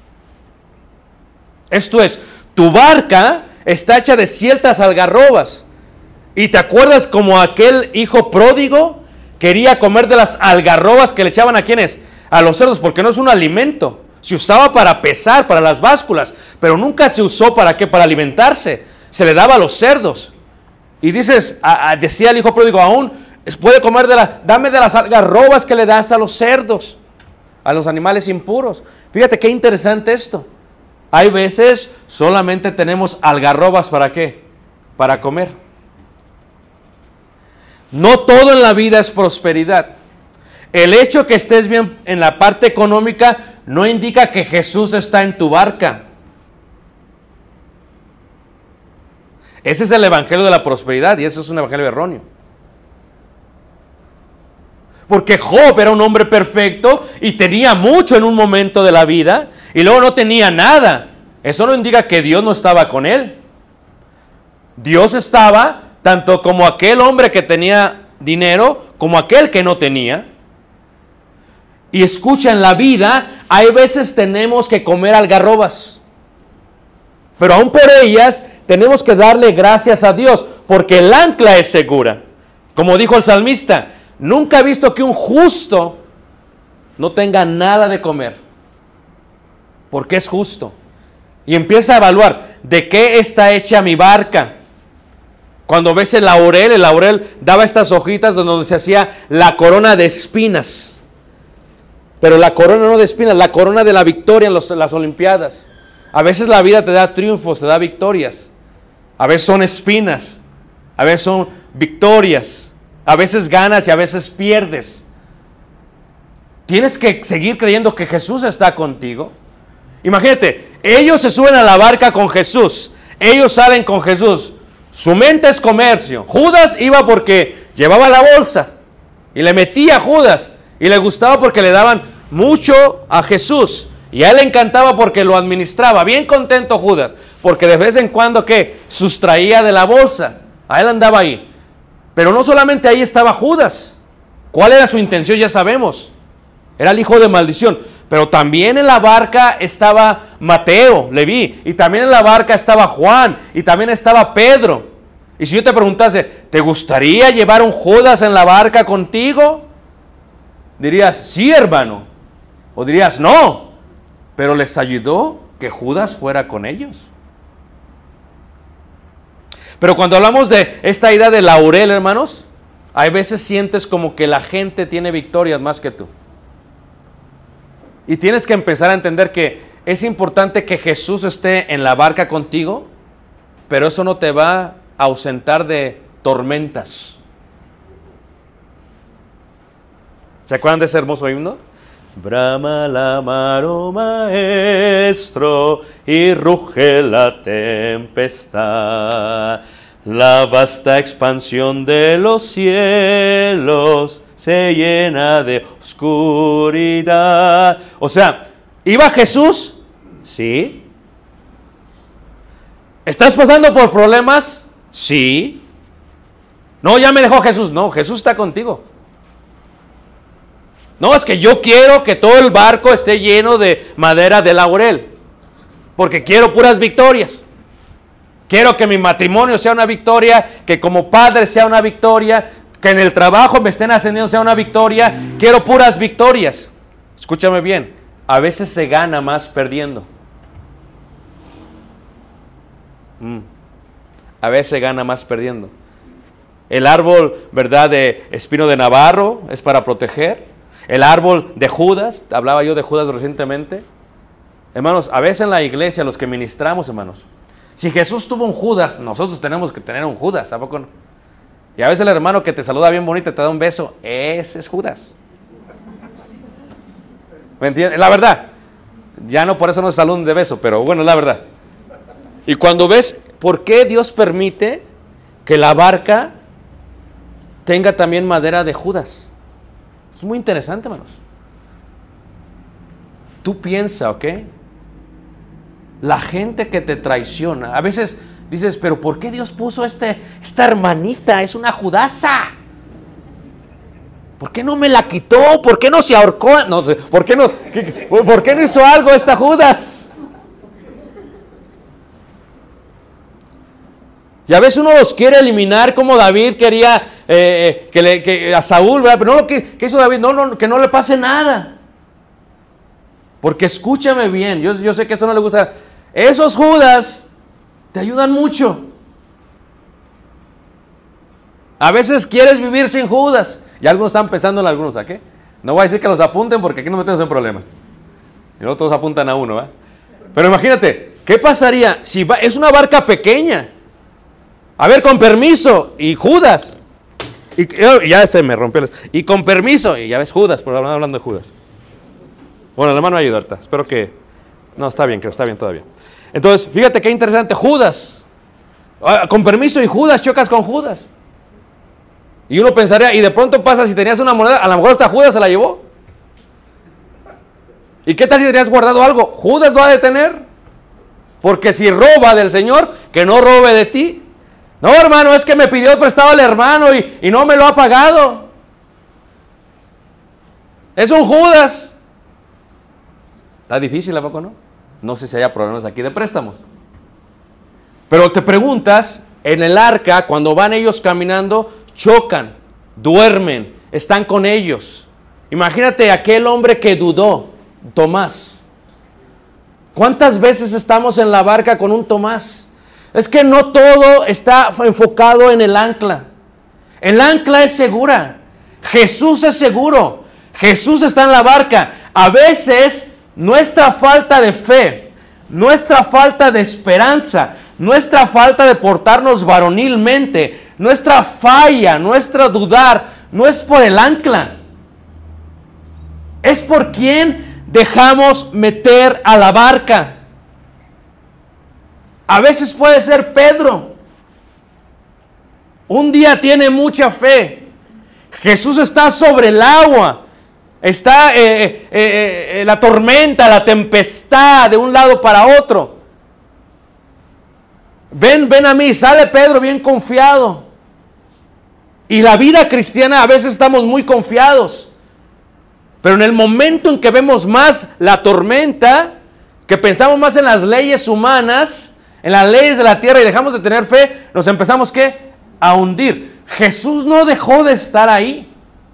Esto es, tu barca está hecha de ciertas algarrobas. ¿Y te acuerdas como aquel hijo pródigo quería comer de las algarrobas que le echaban a quiénes? A los cerdos, porque no es un alimento. Se usaba para pesar, para las básculas, pero nunca se usó para qué, para alimentarse. Se le daba a los cerdos. Y dices, decía el hijo pródigo, aún puede comer dame de las algarrobas que le das a los cerdos, a los animales impuros. Fíjate qué interesante esto. Hay veces solamente tenemos algarrobas ¿para qué? Para comer. No todo en la vida es prosperidad. El hecho que estés bien en la parte económica no indica que Jesús está en tu barca. Ese es el evangelio de la prosperidad y ese es un evangelio erróneo. Porque Job era un hombre perfecto y tenía mucho en un momento de la vida y luego no tenía nada. Eso no indica que Dios no estaba con él. Dios estaba tanto como aquel hombre que tenía dinero como aquel que no tenía. Y escucha, en la vida hay veces tenemos que comer algarrobas, pero aún por ellas tenemos que darle gracias a Dios, porque el ancla es segura. Como dijo el salmista, nunca he visto que un justo no tenga nada de comer, porque es justo. Y empieza a evaluar, ¿de qué está hecha mi barca? Cuando ves el laurel daba estas hojitas donde se hacía la corona de espinas. Pero la corona no de espinas, la corona de la victoria en las Olimpiadas. A veces la vida te da triunfos, te da victorias. A veces son espinas, a veces son victorias. A veces ganas y a veces pierdes. Tienes que seguir creyendo que Jesús está contigo. Imagínate, ellos se suben a la barca con Jesús. Ellos salen con Jesús. Su mente es comercio. Judas iba porque llevaba la bolsa y le metía a Judas. Y le gustaba porque le daban mucho a Jesús. Y a él le encantaba porque lo administraba. Bien contento Judas. Porque de vez en cuando, ¿qué? Sustraía de la bolsa. A él andaba ahí. Pero no solamente ahí estaba Judas. ¿Cuál era su intención? Ya sabemos. Era el hijo de maldición. Pero también en la barca estaba Mateo, Leví. Y también en la barca estaba Juan. Y también estaba Pedro. Y si yo te preguntase, ¿te gustaría llevar un Judas en la barca contigo? Dirías, sí, hermano. O dirías, no. Pero les ayudó que Judas fuera con ellos. Pero cuando hablamos de esta idea de laurel, hermanos, hay veces sientes como que la gente tiene victorias más que tú. Y tienes que empezar a entender que es importante que Jesús esté en la barca contigo, pero eso no te va a ausentar de tormentas. ¿Se acuerdan de ese hermoso himno? Brama la mar, oh maestro, y ruge la tempestad. La vasta expansión de los cielos se llena de oscuridad. O sea, ¿iba Jesús? Sí. ¿Estás pasando por problemas? Sí. No, ya me dejó Jesús. No, Jesús está contigo. No, es que yo quiero que todo el barco esté lleno de madera de laurel, porque quiero puras victorias. Quiero que mi matrimonio sea una victoria, que como padre sea una victoria, que en el trabajo me estén ascendiendo sea una victoria. Quiero puras victorias. Escúchame bien, a veces se gana más perdiendo. A veces se gana más perdiendo. El árbol, ¿verdad?, de espino de Navarro es para proteger. El árbol de Judas, hablaba yo de Judas recientemente. Hermanos, a veces en la iglesia, los que ministramos, hermanos, si Jesús tuvo un Judas, nosotros tenemos que tener un Judas, ¿a poco no? Y a veces el hermano que te saluda bien bonito, te da un beso, ese es Judas. ¿Me entiendes? La verdad, ya no por eso no se saludan de beso, pero bueno, la verdad. Y cuando ves por qué Dios permite que la barca tenga también madera de Judas. Es muy interesante, hermanos. Tú piensa, ¿ok? La gente que te traiciona. A veces dices, pero ¿por qué Dios puso esta hermanita? Es una Judasa. ¿Por qué no me la quitó? ¿Por qué no se ahorcó? No, ¿por qué no hizo algo esta Judas? Y a veces uno los quiere eliminar, como David quería que a Saúl, ¿verdad? Pero no lo que hizo David, que no le pase nada. Porque escúchame bien, yo sé que esto no le gusta. Esos Judas te ayudan mucho. A veces quieres vivir sin Judas. Y algunos están pensando en algunos, ¿a qué? No voy a decir que los apunten porque aquí nos metemos en problemas. Y luego todos apuntan a uno, ¿verdad? Pero imagínate, ¿qué pasaría si es una barca pequeña? A ver, con permiso, y Judas. Y ya se me rompió. Y con permiso, y ya ves Judas, por hablando de Judas. Bueno, el hermano va a ayudarte. Espero que... No, está bien, creo, está bien todavía. Entonces, fíjate qué interesante, Judas. Con permiso, y Judas, chocas con Judas. Y uno pensaría, y de pronto pasa, si tenías una moneda, a lo mejor hasta Judas se la llevó. ¿Y qué tal si tenías guardado algo? Judas lo ha de tener. Porque si roba del Señor, que no robe de ti. No, hermano, es que me pidió prestado el hermano y no me lo ha pagado. Es un Judas. Está difícil, ¿a poco no? No sé si haya problemas aquí de préstamos. Pero te preguntas, en el arca, cuando van ellos caminando, chocan, duermen, están con ellos. Imagínate aquel hombre que dudó, Tomás. ¿Cuántas veces estamos en la barca con un Tomás? Es que no todo está enfocado en el ancla. El ancla es segura. Jesús es seguro. Jesús está en la barca. A veces nuestra falta de fe, nuestra falta de esperanza, nuestra falta de portarnos varonilmente, nuestra falla, nuestra dudar, no es por el ancla. Es por quien dejamos meter a la barca. A veces puede ser Pedro. Un día tiene mucha fe. Jesús está sobre el agua. Está la tormenta, la tempestad de un lado para otro. Ven a mí, sale Pedro bien confiado. Y la vida cristiana a veces estamos muy confiados. Pero en el momento en que vemos más la tormenta, que pensamos más en las leyes humanas, en las leyes de la tierra y dejamos de tener fe, nos empezamos ¿qué? A hundir. Jesús no dejó de estar ahí.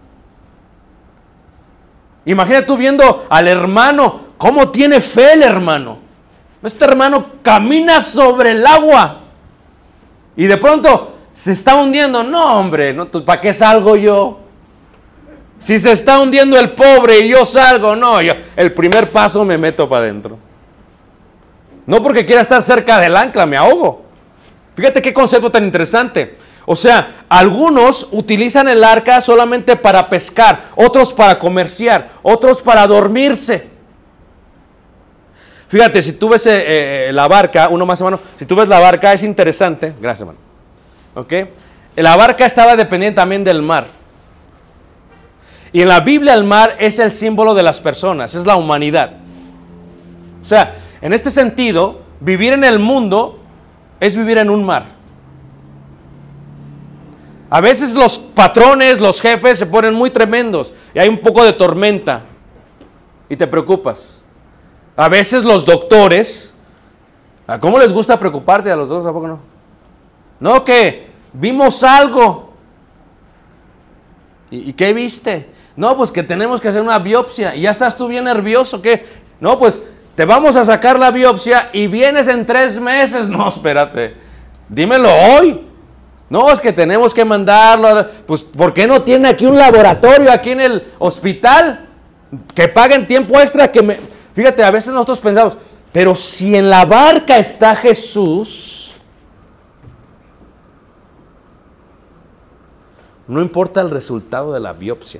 Imagina tú viendo al hermano, cómo tiene fe el hermano. Este hermano camina sobre el agua y de pronto se está hundiendo. No, hombre, no, ¿para qué salgo yo? Si se está hundiendo el pobre y yo salgo, no, yo el primer paso me meto para adentro. No porque quiera estar cerca del ancla, me ahogo. Fíjate qué concepto tan interesante. O sea, algunos utilizan el arca solamente para pescar, otros para comerciar, otros para dormirse. Fíjate, si tú ves la barca, uno más hermano, si tú ves la barca es interesante. Gracias, hermano. ¿Ok? La barca estaba dependiente también del mar. Y en la Biblia el mar es el símbolo de las personas, es la humanidad. O sea, en este sentido, vivir en el mundo es vivir en un mar. A veces los patrones, los jefes se ponen muy tremendos y hay un poco de tormenta y te preocupas. A veces los doctores, ¿cómo les gusta preocuparte a los dos? ¿A poco no? No, que vimos algo. ¿Y qué viste? No, pues que tenemos que hacer una biopsia y ya estás tú bien nervioso. ¿Qué? No, pues te vamos a sacar la biopsia y vienes en 3 meses. No, espérate, dímelo hoy. No, es que tenemos que mandarlo. Pues, ¿por qué no tiene aquí un laboratorio aquí en el hospital? Que paguen tiempo extra. Fíjate, a veces nosotros pensamos, pero si en la barca está Jesús, no importa el resultado de la biopsia.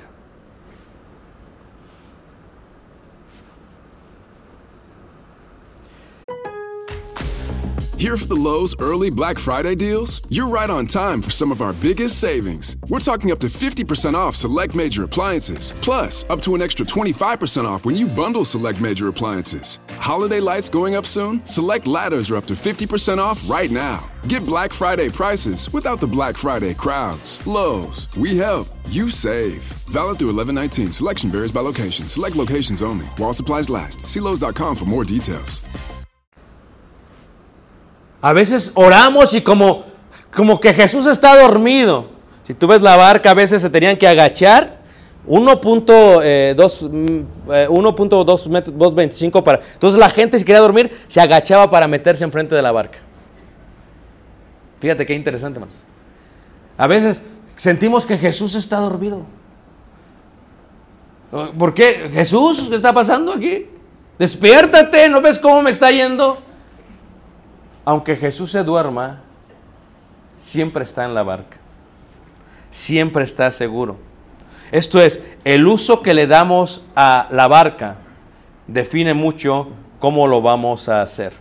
Here for the Lowe's early Black Friday deals? You're right on time for some of our biggest savings. We're talking up to 50% off select major appliances, plus up to an extra 25% off when you bundle select major appliances. Holiday lights going up soon? Select ladders are up to 50% off right now. Get Black Friday prices without the Black Friday crowds. Lowe's, we help, you save. Valid through 11/19. Selection varies by location. Select locations only. While supplies last. See Lowe's.com for more details. A veces oramos y como que Jesús está dormido. Si tú ves la barca, a veces se tenían que agachar 1.225 para... Entonces la gente, si quería dormir, se agachaba para meterse enfrente de la barca. Fíjate qué interesante, hermanos. A veces sentimos que Jesús está dormido. ¿Por qué? Jesús, ¿qué está pasando aquí? Despiértate, ¿no ves cómo me está yendo? Aunque Jesús se duerma, siempre está en la barca. Siempre está seguro. Esto es, el uso que le damos a la barca define mucho cómo lo vamos a hacer.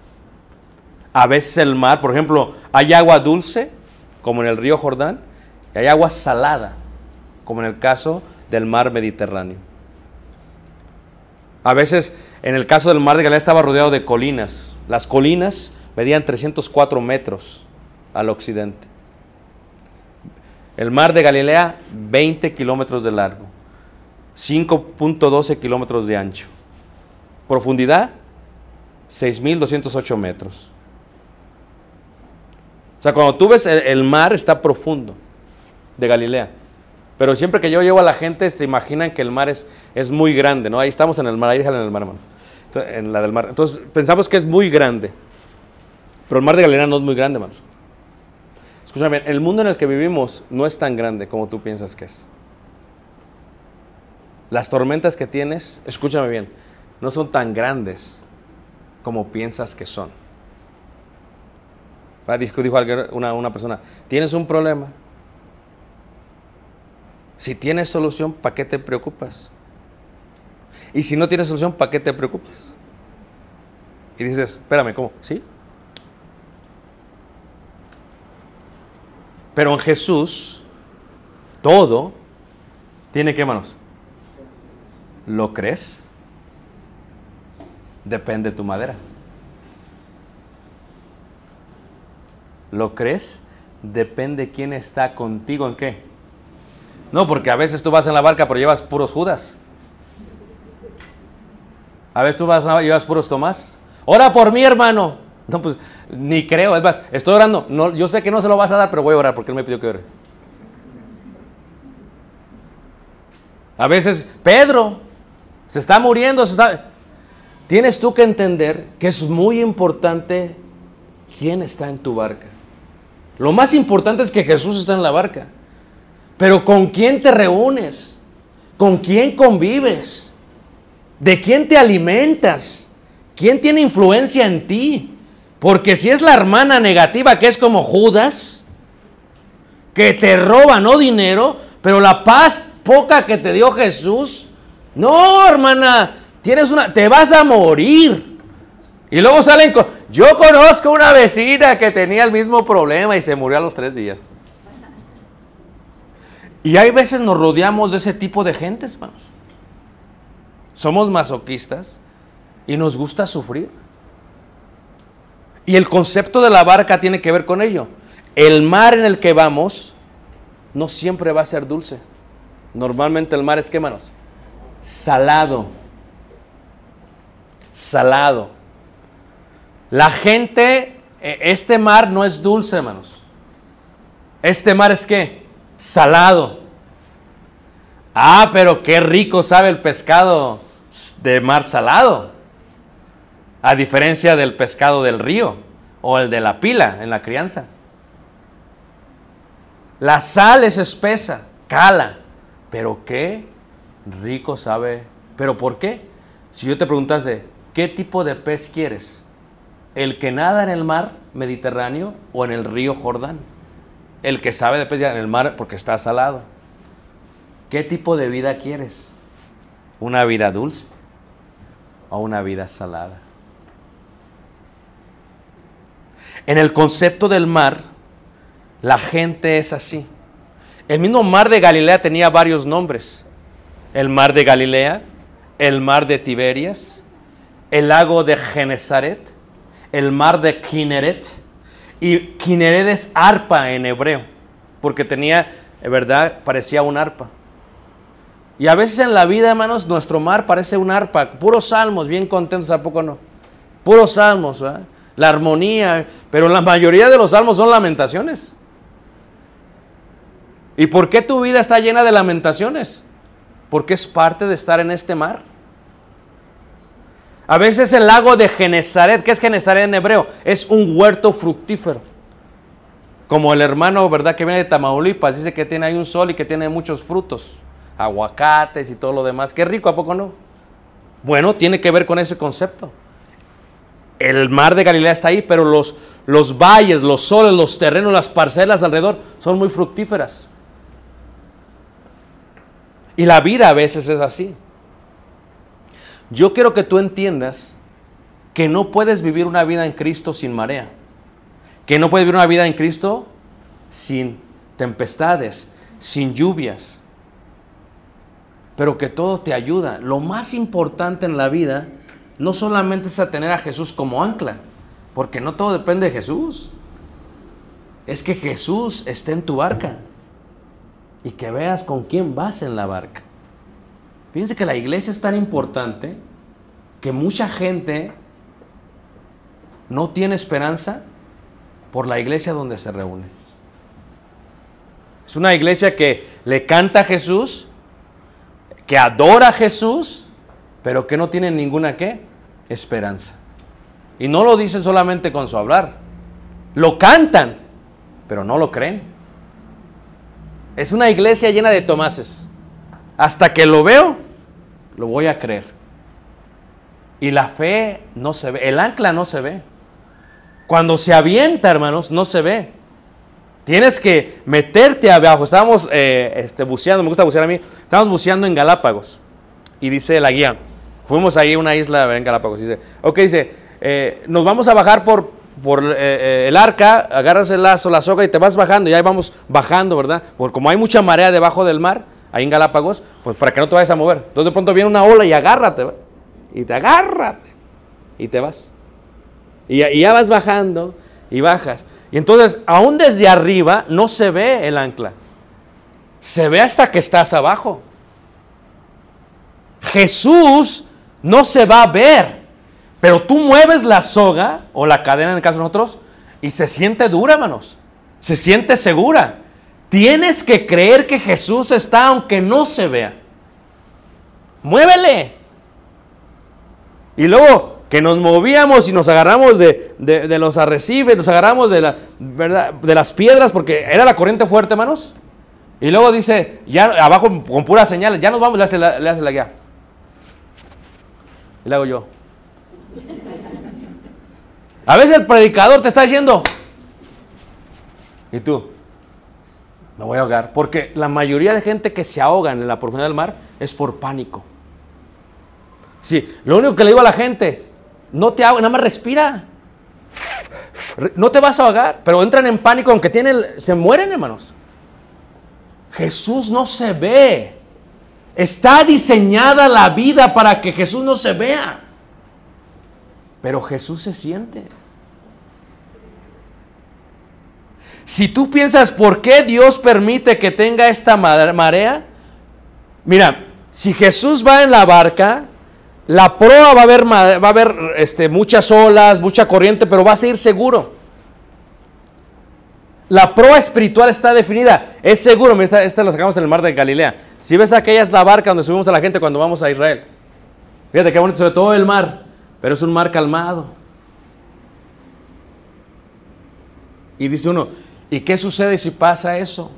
A veces el mar, por ejemplo, hay agua dulce, como en el río Jordán. y hay agua salada, como en el caso del mar Mediterráneo. A veces, en el caso del mar de Galilea, estaba rodeado de colinas. Las colinas medían 304 metros al occidente. El mar de Galilea, 20 kilómetros de largo, 5.12 kilómetros de ancho. Profundidad, 6.208 metros. O sea, cuando tú ves el mar está profundo de Galilea. Pero siempre que yo llevo a la gente se imaginan que el mar es muy grande, ¿no? Ahí estamos en el mar, ahí déjala en el mar, hermano. En la del mar. Entonces pensamos que es muy grande. Pero el mar de Galilea no es muy grande, hermanos. Escúchame, el mundo en el que vivimos no es tan grande como tú piensas que es. Las tormentas que tienes, escúchame bien, no son tan grandes como piensas que son. Dijo una persona, ¿tienes un problema? Si tienes solución, ¿para qué te preocupas? Y si no tienes solución, ¿para qué te preocupas? Y dices, espérame, ¿cómo? ¿Sí? Pero en Jesús, todo tiene que, hermanos, ¿lo crees? Depende de tu madera. ¿Lo crees? Depende quién está contigo en qué. No, porque a veces tú vas en la barca pero llevas puros Judas. A veces tú llevas puros Tomás. Ora por mí, hermano. No, pues ni creo. Es más, estoy orando. No, yo sé que no se lo vas a dar, pero voy a orar porque él me pidió que ore. A veces Pedro se está muriendo. Tienes tú que entender que es muy importante quién está en tu barca. Lo más importante es que Jesús está en la barca. Pero ¿con quién te reúnes? ¿Con quién convives? ¿De quién te alimentas? ¿Quién tiene influencia en ti? Porque si es la hermana negativa que es como Judas, que te roba no dinero, pero la paz poca que te dio Jesús, no, hermana, te vas a morir. Y luego salen yo conozco una vecina que tenía el mismo problema y se murió a los 3 días. Y hay veces nos rodeamos de ese tipo de gentes, hermanos. Somos masoquistas y nos gusta sufrir. Y el concepto de la barca tiene que ver con ello. El mar en el que vamos no siempre va a ser dulce. Normalmente el mar es, ¿qué, hermanos? Salado. Salado. La gente, este mar no es dulce, hermanos. Este mar es, ¿qué? Salado. Ah, pero qué rico sabe el pescado de mar salado. A diferencia del pescado del río o el de la pila en la crianza. La sal es espesa, cala. Pero qué rico sabe. ¿Pero por qué? Si yo te preguntase, ¿qué tipo de pez quieres? ¿El que nada en el mar Mediterráneo o en el río Jordán? El que sabe de pez en el mar porque está salado. ¿Qué tipo de vida quieres? ¿Una vida dulce o una vida salada? En el concepto del mar, la gente es así. El mismo mar de Galilea tenía varios nombres. El mar de Galilea, el mar de Tiberias, el lago de Genesaret, el mar de Kineret. Y Kineret es arpa en hebreo, porque tenía, ¿verdad? Parecía un arpa. Y a veces en la vida, hermanos, nuestro mar parece un arpa. Puros salmos, bien contentos, ¿a poco no? Puros salmos, ¿verdad? La armonía, pero la mayoría de los salmos son lamentaciones. ¿Y por qué tu vida está llena de lamentaciones? Porque es parte de estar en este mar. A veces el lago de Genesaret, ¿qué es Genesaret en hebreo? Es un huerto fructífero. Como el hermano, ¿verdad?, que viene de Tamaulipas, dice que tiene ahí un sol y que tiene muchos frutos, aguacates y todo lo demás. Qué rico, ¿a poco no? Bueno, tiene que ver con ese concepto. El mar de Galilea está ahí, pero los valles, los soles, los terrenos, las parcelas alrededor son muy fructíferas. Y la vida a veces es así. Yo quiero que tú entiendas que no puedes vivir una vida en Cristo sin marea. Que no puedes vivir una vida en Cristo sin tempestades, sin lluvias, pero que todo te ayuda. Lo más importante en la vida no solamente es a tener a Jesús como ancla, porque no todo depende de Jesús. Es que Jesús esté en tu barca y que veas con quién vas en la barca. Fíjense que la iglesia es tan importante que mucha gente no tiene esperanza por la iglesia donde se reúne. Es una iglesia que le canta a Jesús, que adora a Jesús, pero que no tiene ninguna ¿qué? Esperanza. Y no lo dicen solamente con su hablar. Lo cantan, pero no lo creen. Es una iglesia llena de Tomases. Hasta que lo veo, lo voy a creer. Y la fe no se ve, el ancla no se ve. Cuando se avienta, hermanos, no se ve. Tienes que meterte abajo. Estábamos buceando, me gusta bucear a mí. Estábamos buceando en Galápagos. Y dice la guía, fuimos ahí a una isla en Galápagos. Dice, nos vamos a bajar por el arca, agarras el lazo, la soga y te vas bajando. Y ahí vamos bajando, ¿verdad? Porque como hay mucha marea debajo del mar, ahí en Galápagos, pues para que no te vayas a mover. Entonces de pronto viene una ola y agárrate, ¿verdad? Y te agárrate. Y te vas. Y ya vas bajando y bajas. Y entonces, aún desde arriba, no se ve el ancla. Se ve hasta que estás abajo. Jesús no se va a ver. Pero tú mueves la soga, o la cadena en el caso de nosotros, y se siente dura, hermanos. Se siente segura. Tienes que creer que Jesús está aunque no se vea. Muévele. Y luego que nos movíamos y nos agarramos de los arrecifes, nos agarramos de las piedras, porque era la corriente fuerte, hermanos. Y luego dice, ya abajo con puras señales, ya nos vamos, le hace la guía. Y le hago yo. A veces el predicador te está diciendo, y tú, me voy a ahogar. Porque la mayoría de gente que se ahogan en la profundidad del mar es por pánico. Sí, lo único que le digo a la gente, no te ahogues, nada más respira. No te vas a ahogar, pero entran en pánico, aunque se mueren, hermanos. Jesús no se ve. Está diseñada la vida para que Jesús no se vea. Pero Jesús se siente. Si tú piensas, ¿por qué Dios permite que tenga esta marea? Mira, si Jesús va en la barca, la proa va a haber muchas olas, mucha corriente, pero va a seguir seguro. La proa espiritual está definida, es seguro. Mira, esta la sacamos en el mar de Galilea. Si ves, aquella es la barca donde subimos a la gente cuando vamos a Israel. Fíjate qué bonito, sobre todo el mar, pero es un mar calmado. Y dice uno, ¿y qué sucede si pasa eso?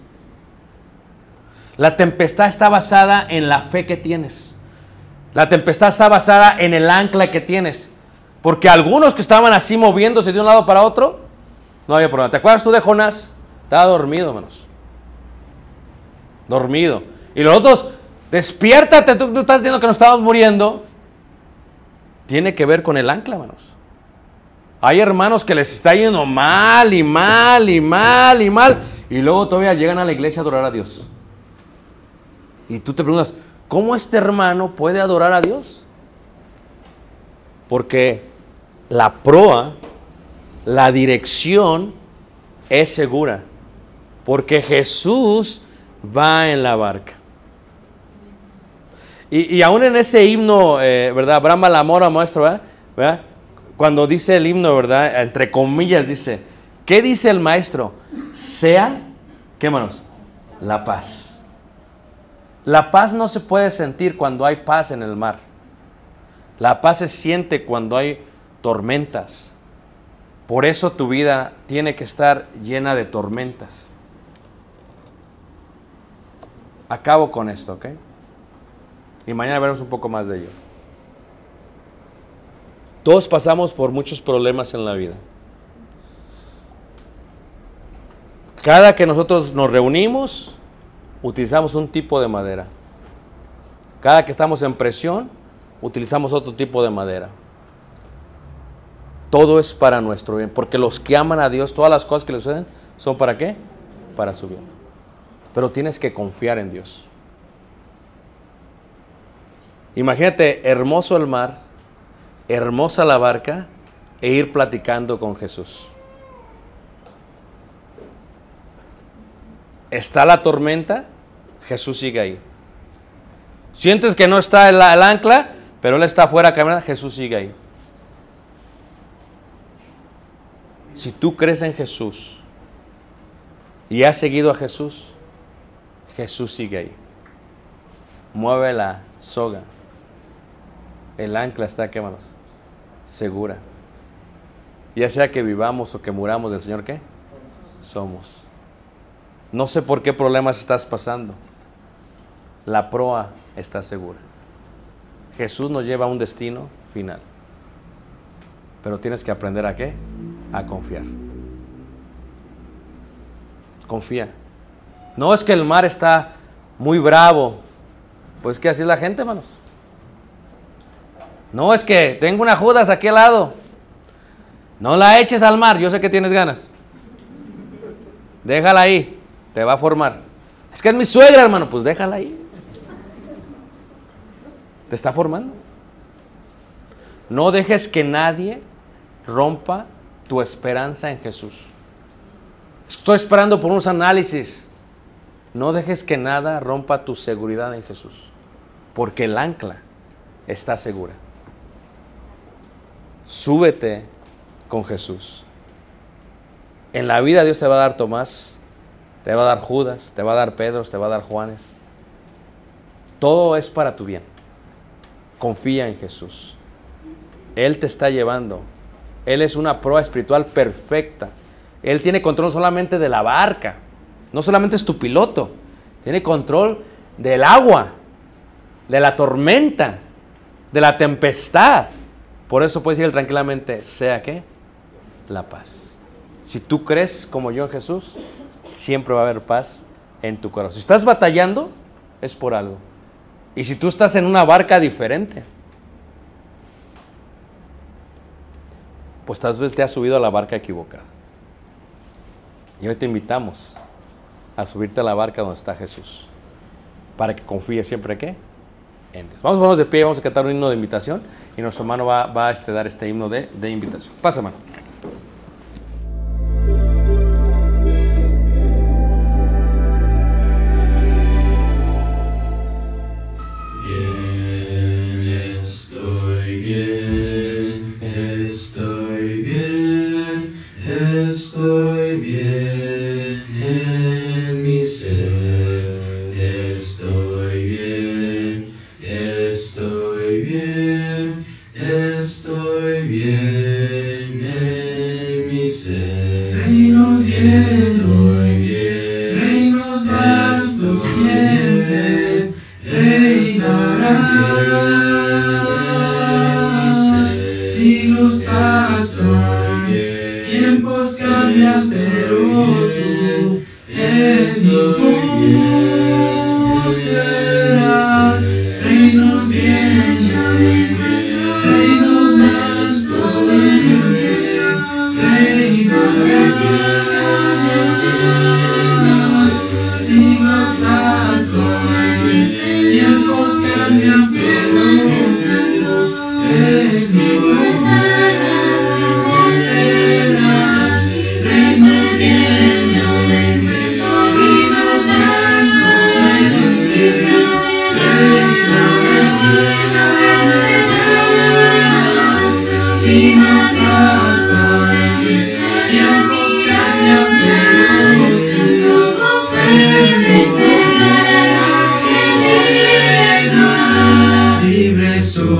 La tempestad está basada en la fe que tienes. La tempestad está basada en el ancla que tienes. Porque algunos que estaban así moviéndose de un lado para otro, no había problema. ¿Te acuerdas tú de Jonás? Estaba dormido, hermanos. Dormido. Y los otros, despiértate, tú estás diciendo que nos estamos muriendo. Tiene que ver con el ancla, hermanos. Hay hermanos que les está yendo mal y mal y mal y mal. Y luego todavía llegan a la iglesia a adorar a Dios. Y tú te preguntas, ¿cómo este hermano puede adorar a Dios? Porque la proa, la dirección es segura. Porque Jesús va en la barca. Y aún en ese himno, ¿verdad? Brahma la mora maestra, ¿verdad? Cuando dice el himno, ¿verdad? Entre comillas dice, ¿qué dice el maestro? Sea, ¿qué, hermanos? La paz. La paz no se puede sentir cuando hay paz en el mar. La paz se siente cuando hay tormentas. Por eso tu vida tiene que estar llena de tormentas. Acabo con esto, ¿ok? Y mañana veremos un poco más de ello. Todos pasamos por muchos problemas en la vida. Cada que nosotros nos reunimos, utilizamos un tipo de madera. Cada que estamos en presión, utilizamos otro tipo de madera. Todo es para nuestro bien, porque los que aman a Dios, todas las cosas que le suceden, ¿son para qué? Para su bien. pero tienes que confiar en Dios. Imagínate, hermoso el mar, hermosa la barca, e ir platicando con Jesús. Está la tormenta, Jesús sigue ahí. Sientes que no está el ancla, pero Él está afuera caminando, Jesús sigue ahí. Si tú crees en Jesús y has seguido a Jesús, Jesús sigue ahí. Mueve la soga. El ancla está, ¿qué manos? Segura. Ya sea que vivamos o que muramos, del Señor, ¿qué? Somos. No sé por qué problemas estás pasando. La proa está segura. Jesús nos lleva a un destino final. Pero tienes que aprender ¿a qué? A confiar. Confía. No es que el mar está muy bravo. Pues que así es la gente, hermanos. No es que tengo una Judas aquí al lado. No la eches al mar, yo sé que tienes ganas. Déjala ahí, te va a formar. Es que es mi suegra, hermano, pues déjala ahí. Te está formando. No dejes que nadie rompa tu esperanza en Jesús. Estoy esperando por unos análisis. No dejes que nada rompa tu seguridad en Jesús, porque el ancla está segura. Súbete con Jesús. En la vida Dios te va a dar Tomás, te va a dar Judas, te va a dar Pedro, te va a dar Juanes. Todo es para tu bien. Confía en Jesús. Él te está llevando. Él es una proa espiritual perfecta. Él tiene control solamente de la barca. No solamente es tu piloto. Tiene control del agua, de la tormenta, de la tempestad. Por eso puedes decir tranquilamente, sea ¿qué? La paz. Si tú crees como yo en Jesús, siempre va a haber paz en tu corazón. Si estás batallando, es por algo. Y si tú estás en una barca diferente, pues tal vez te has subido a la barca equivocada. Y hoy te invitamos a subirte a la barca donde está Jesús, para que confíes siempre ¿qué? En Dios. Vamos a ponernos de pie, vamos a cantar un himno de invitación y nuestro hermano va a dar este himno de invitación. Pasa, hermano. Estoy bien en mi ser, estoy bien en mi ser. Reinos bien, estoy bien, reinos vastos siempre, reinarán. Siglos pasan, tiempos cambian, pero tú eres mismo serás. Reinos bien, yo me encuentro, reinos vastos en el cielo, reinos de tierra, siglos pasan, tiempos cambian, pero descanso, eres mismo serás. Reinos bien, yo me encuentro, reinos vastos en el cielo, siglos pasan, tiempos cambian, pero descanso, eres mismo serás. Libre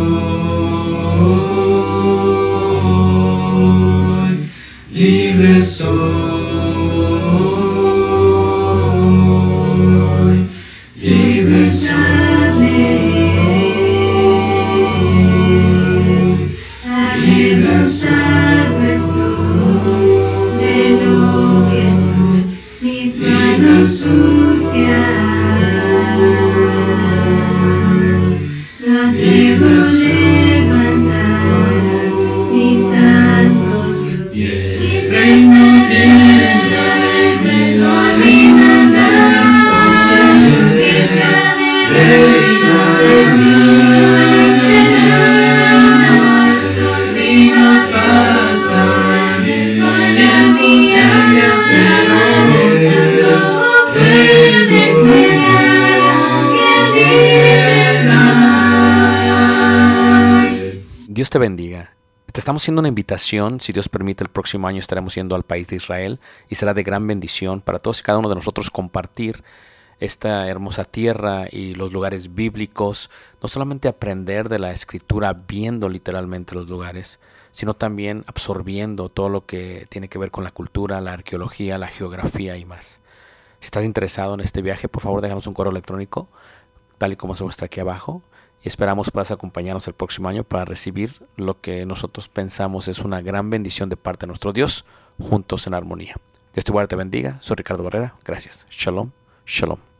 soy, libre soy, libre soy, libre soy. Dios te bendiga. Te estamos haciendo una invitación. Si Dios permite, el próximo año estaremos yendo al país de Israel y será de gran bendición para todos y cada uno de nosotros compartir esta hermosa tierra y los lugares bíblicos. No solamente aprender de la Escritura viendo literalmente los lugares, sino también absorbiendo todo lo que tiene que ver con la cultura, la arqueología, la geografía y más. Si estás interesado en este viaje, por favor déjanos un correo electrónico, tal y como se muestra aquí abajo. Y esperamos puedas acompañarnos el próximo año para recibir lo que nosotros pensamos es una gran bendición de parte de nuestro Dios, juntos en armonía. Dios te guarde, te bendiga. Soy Ricardo Barrera. Gracias. Shalom. Shalom.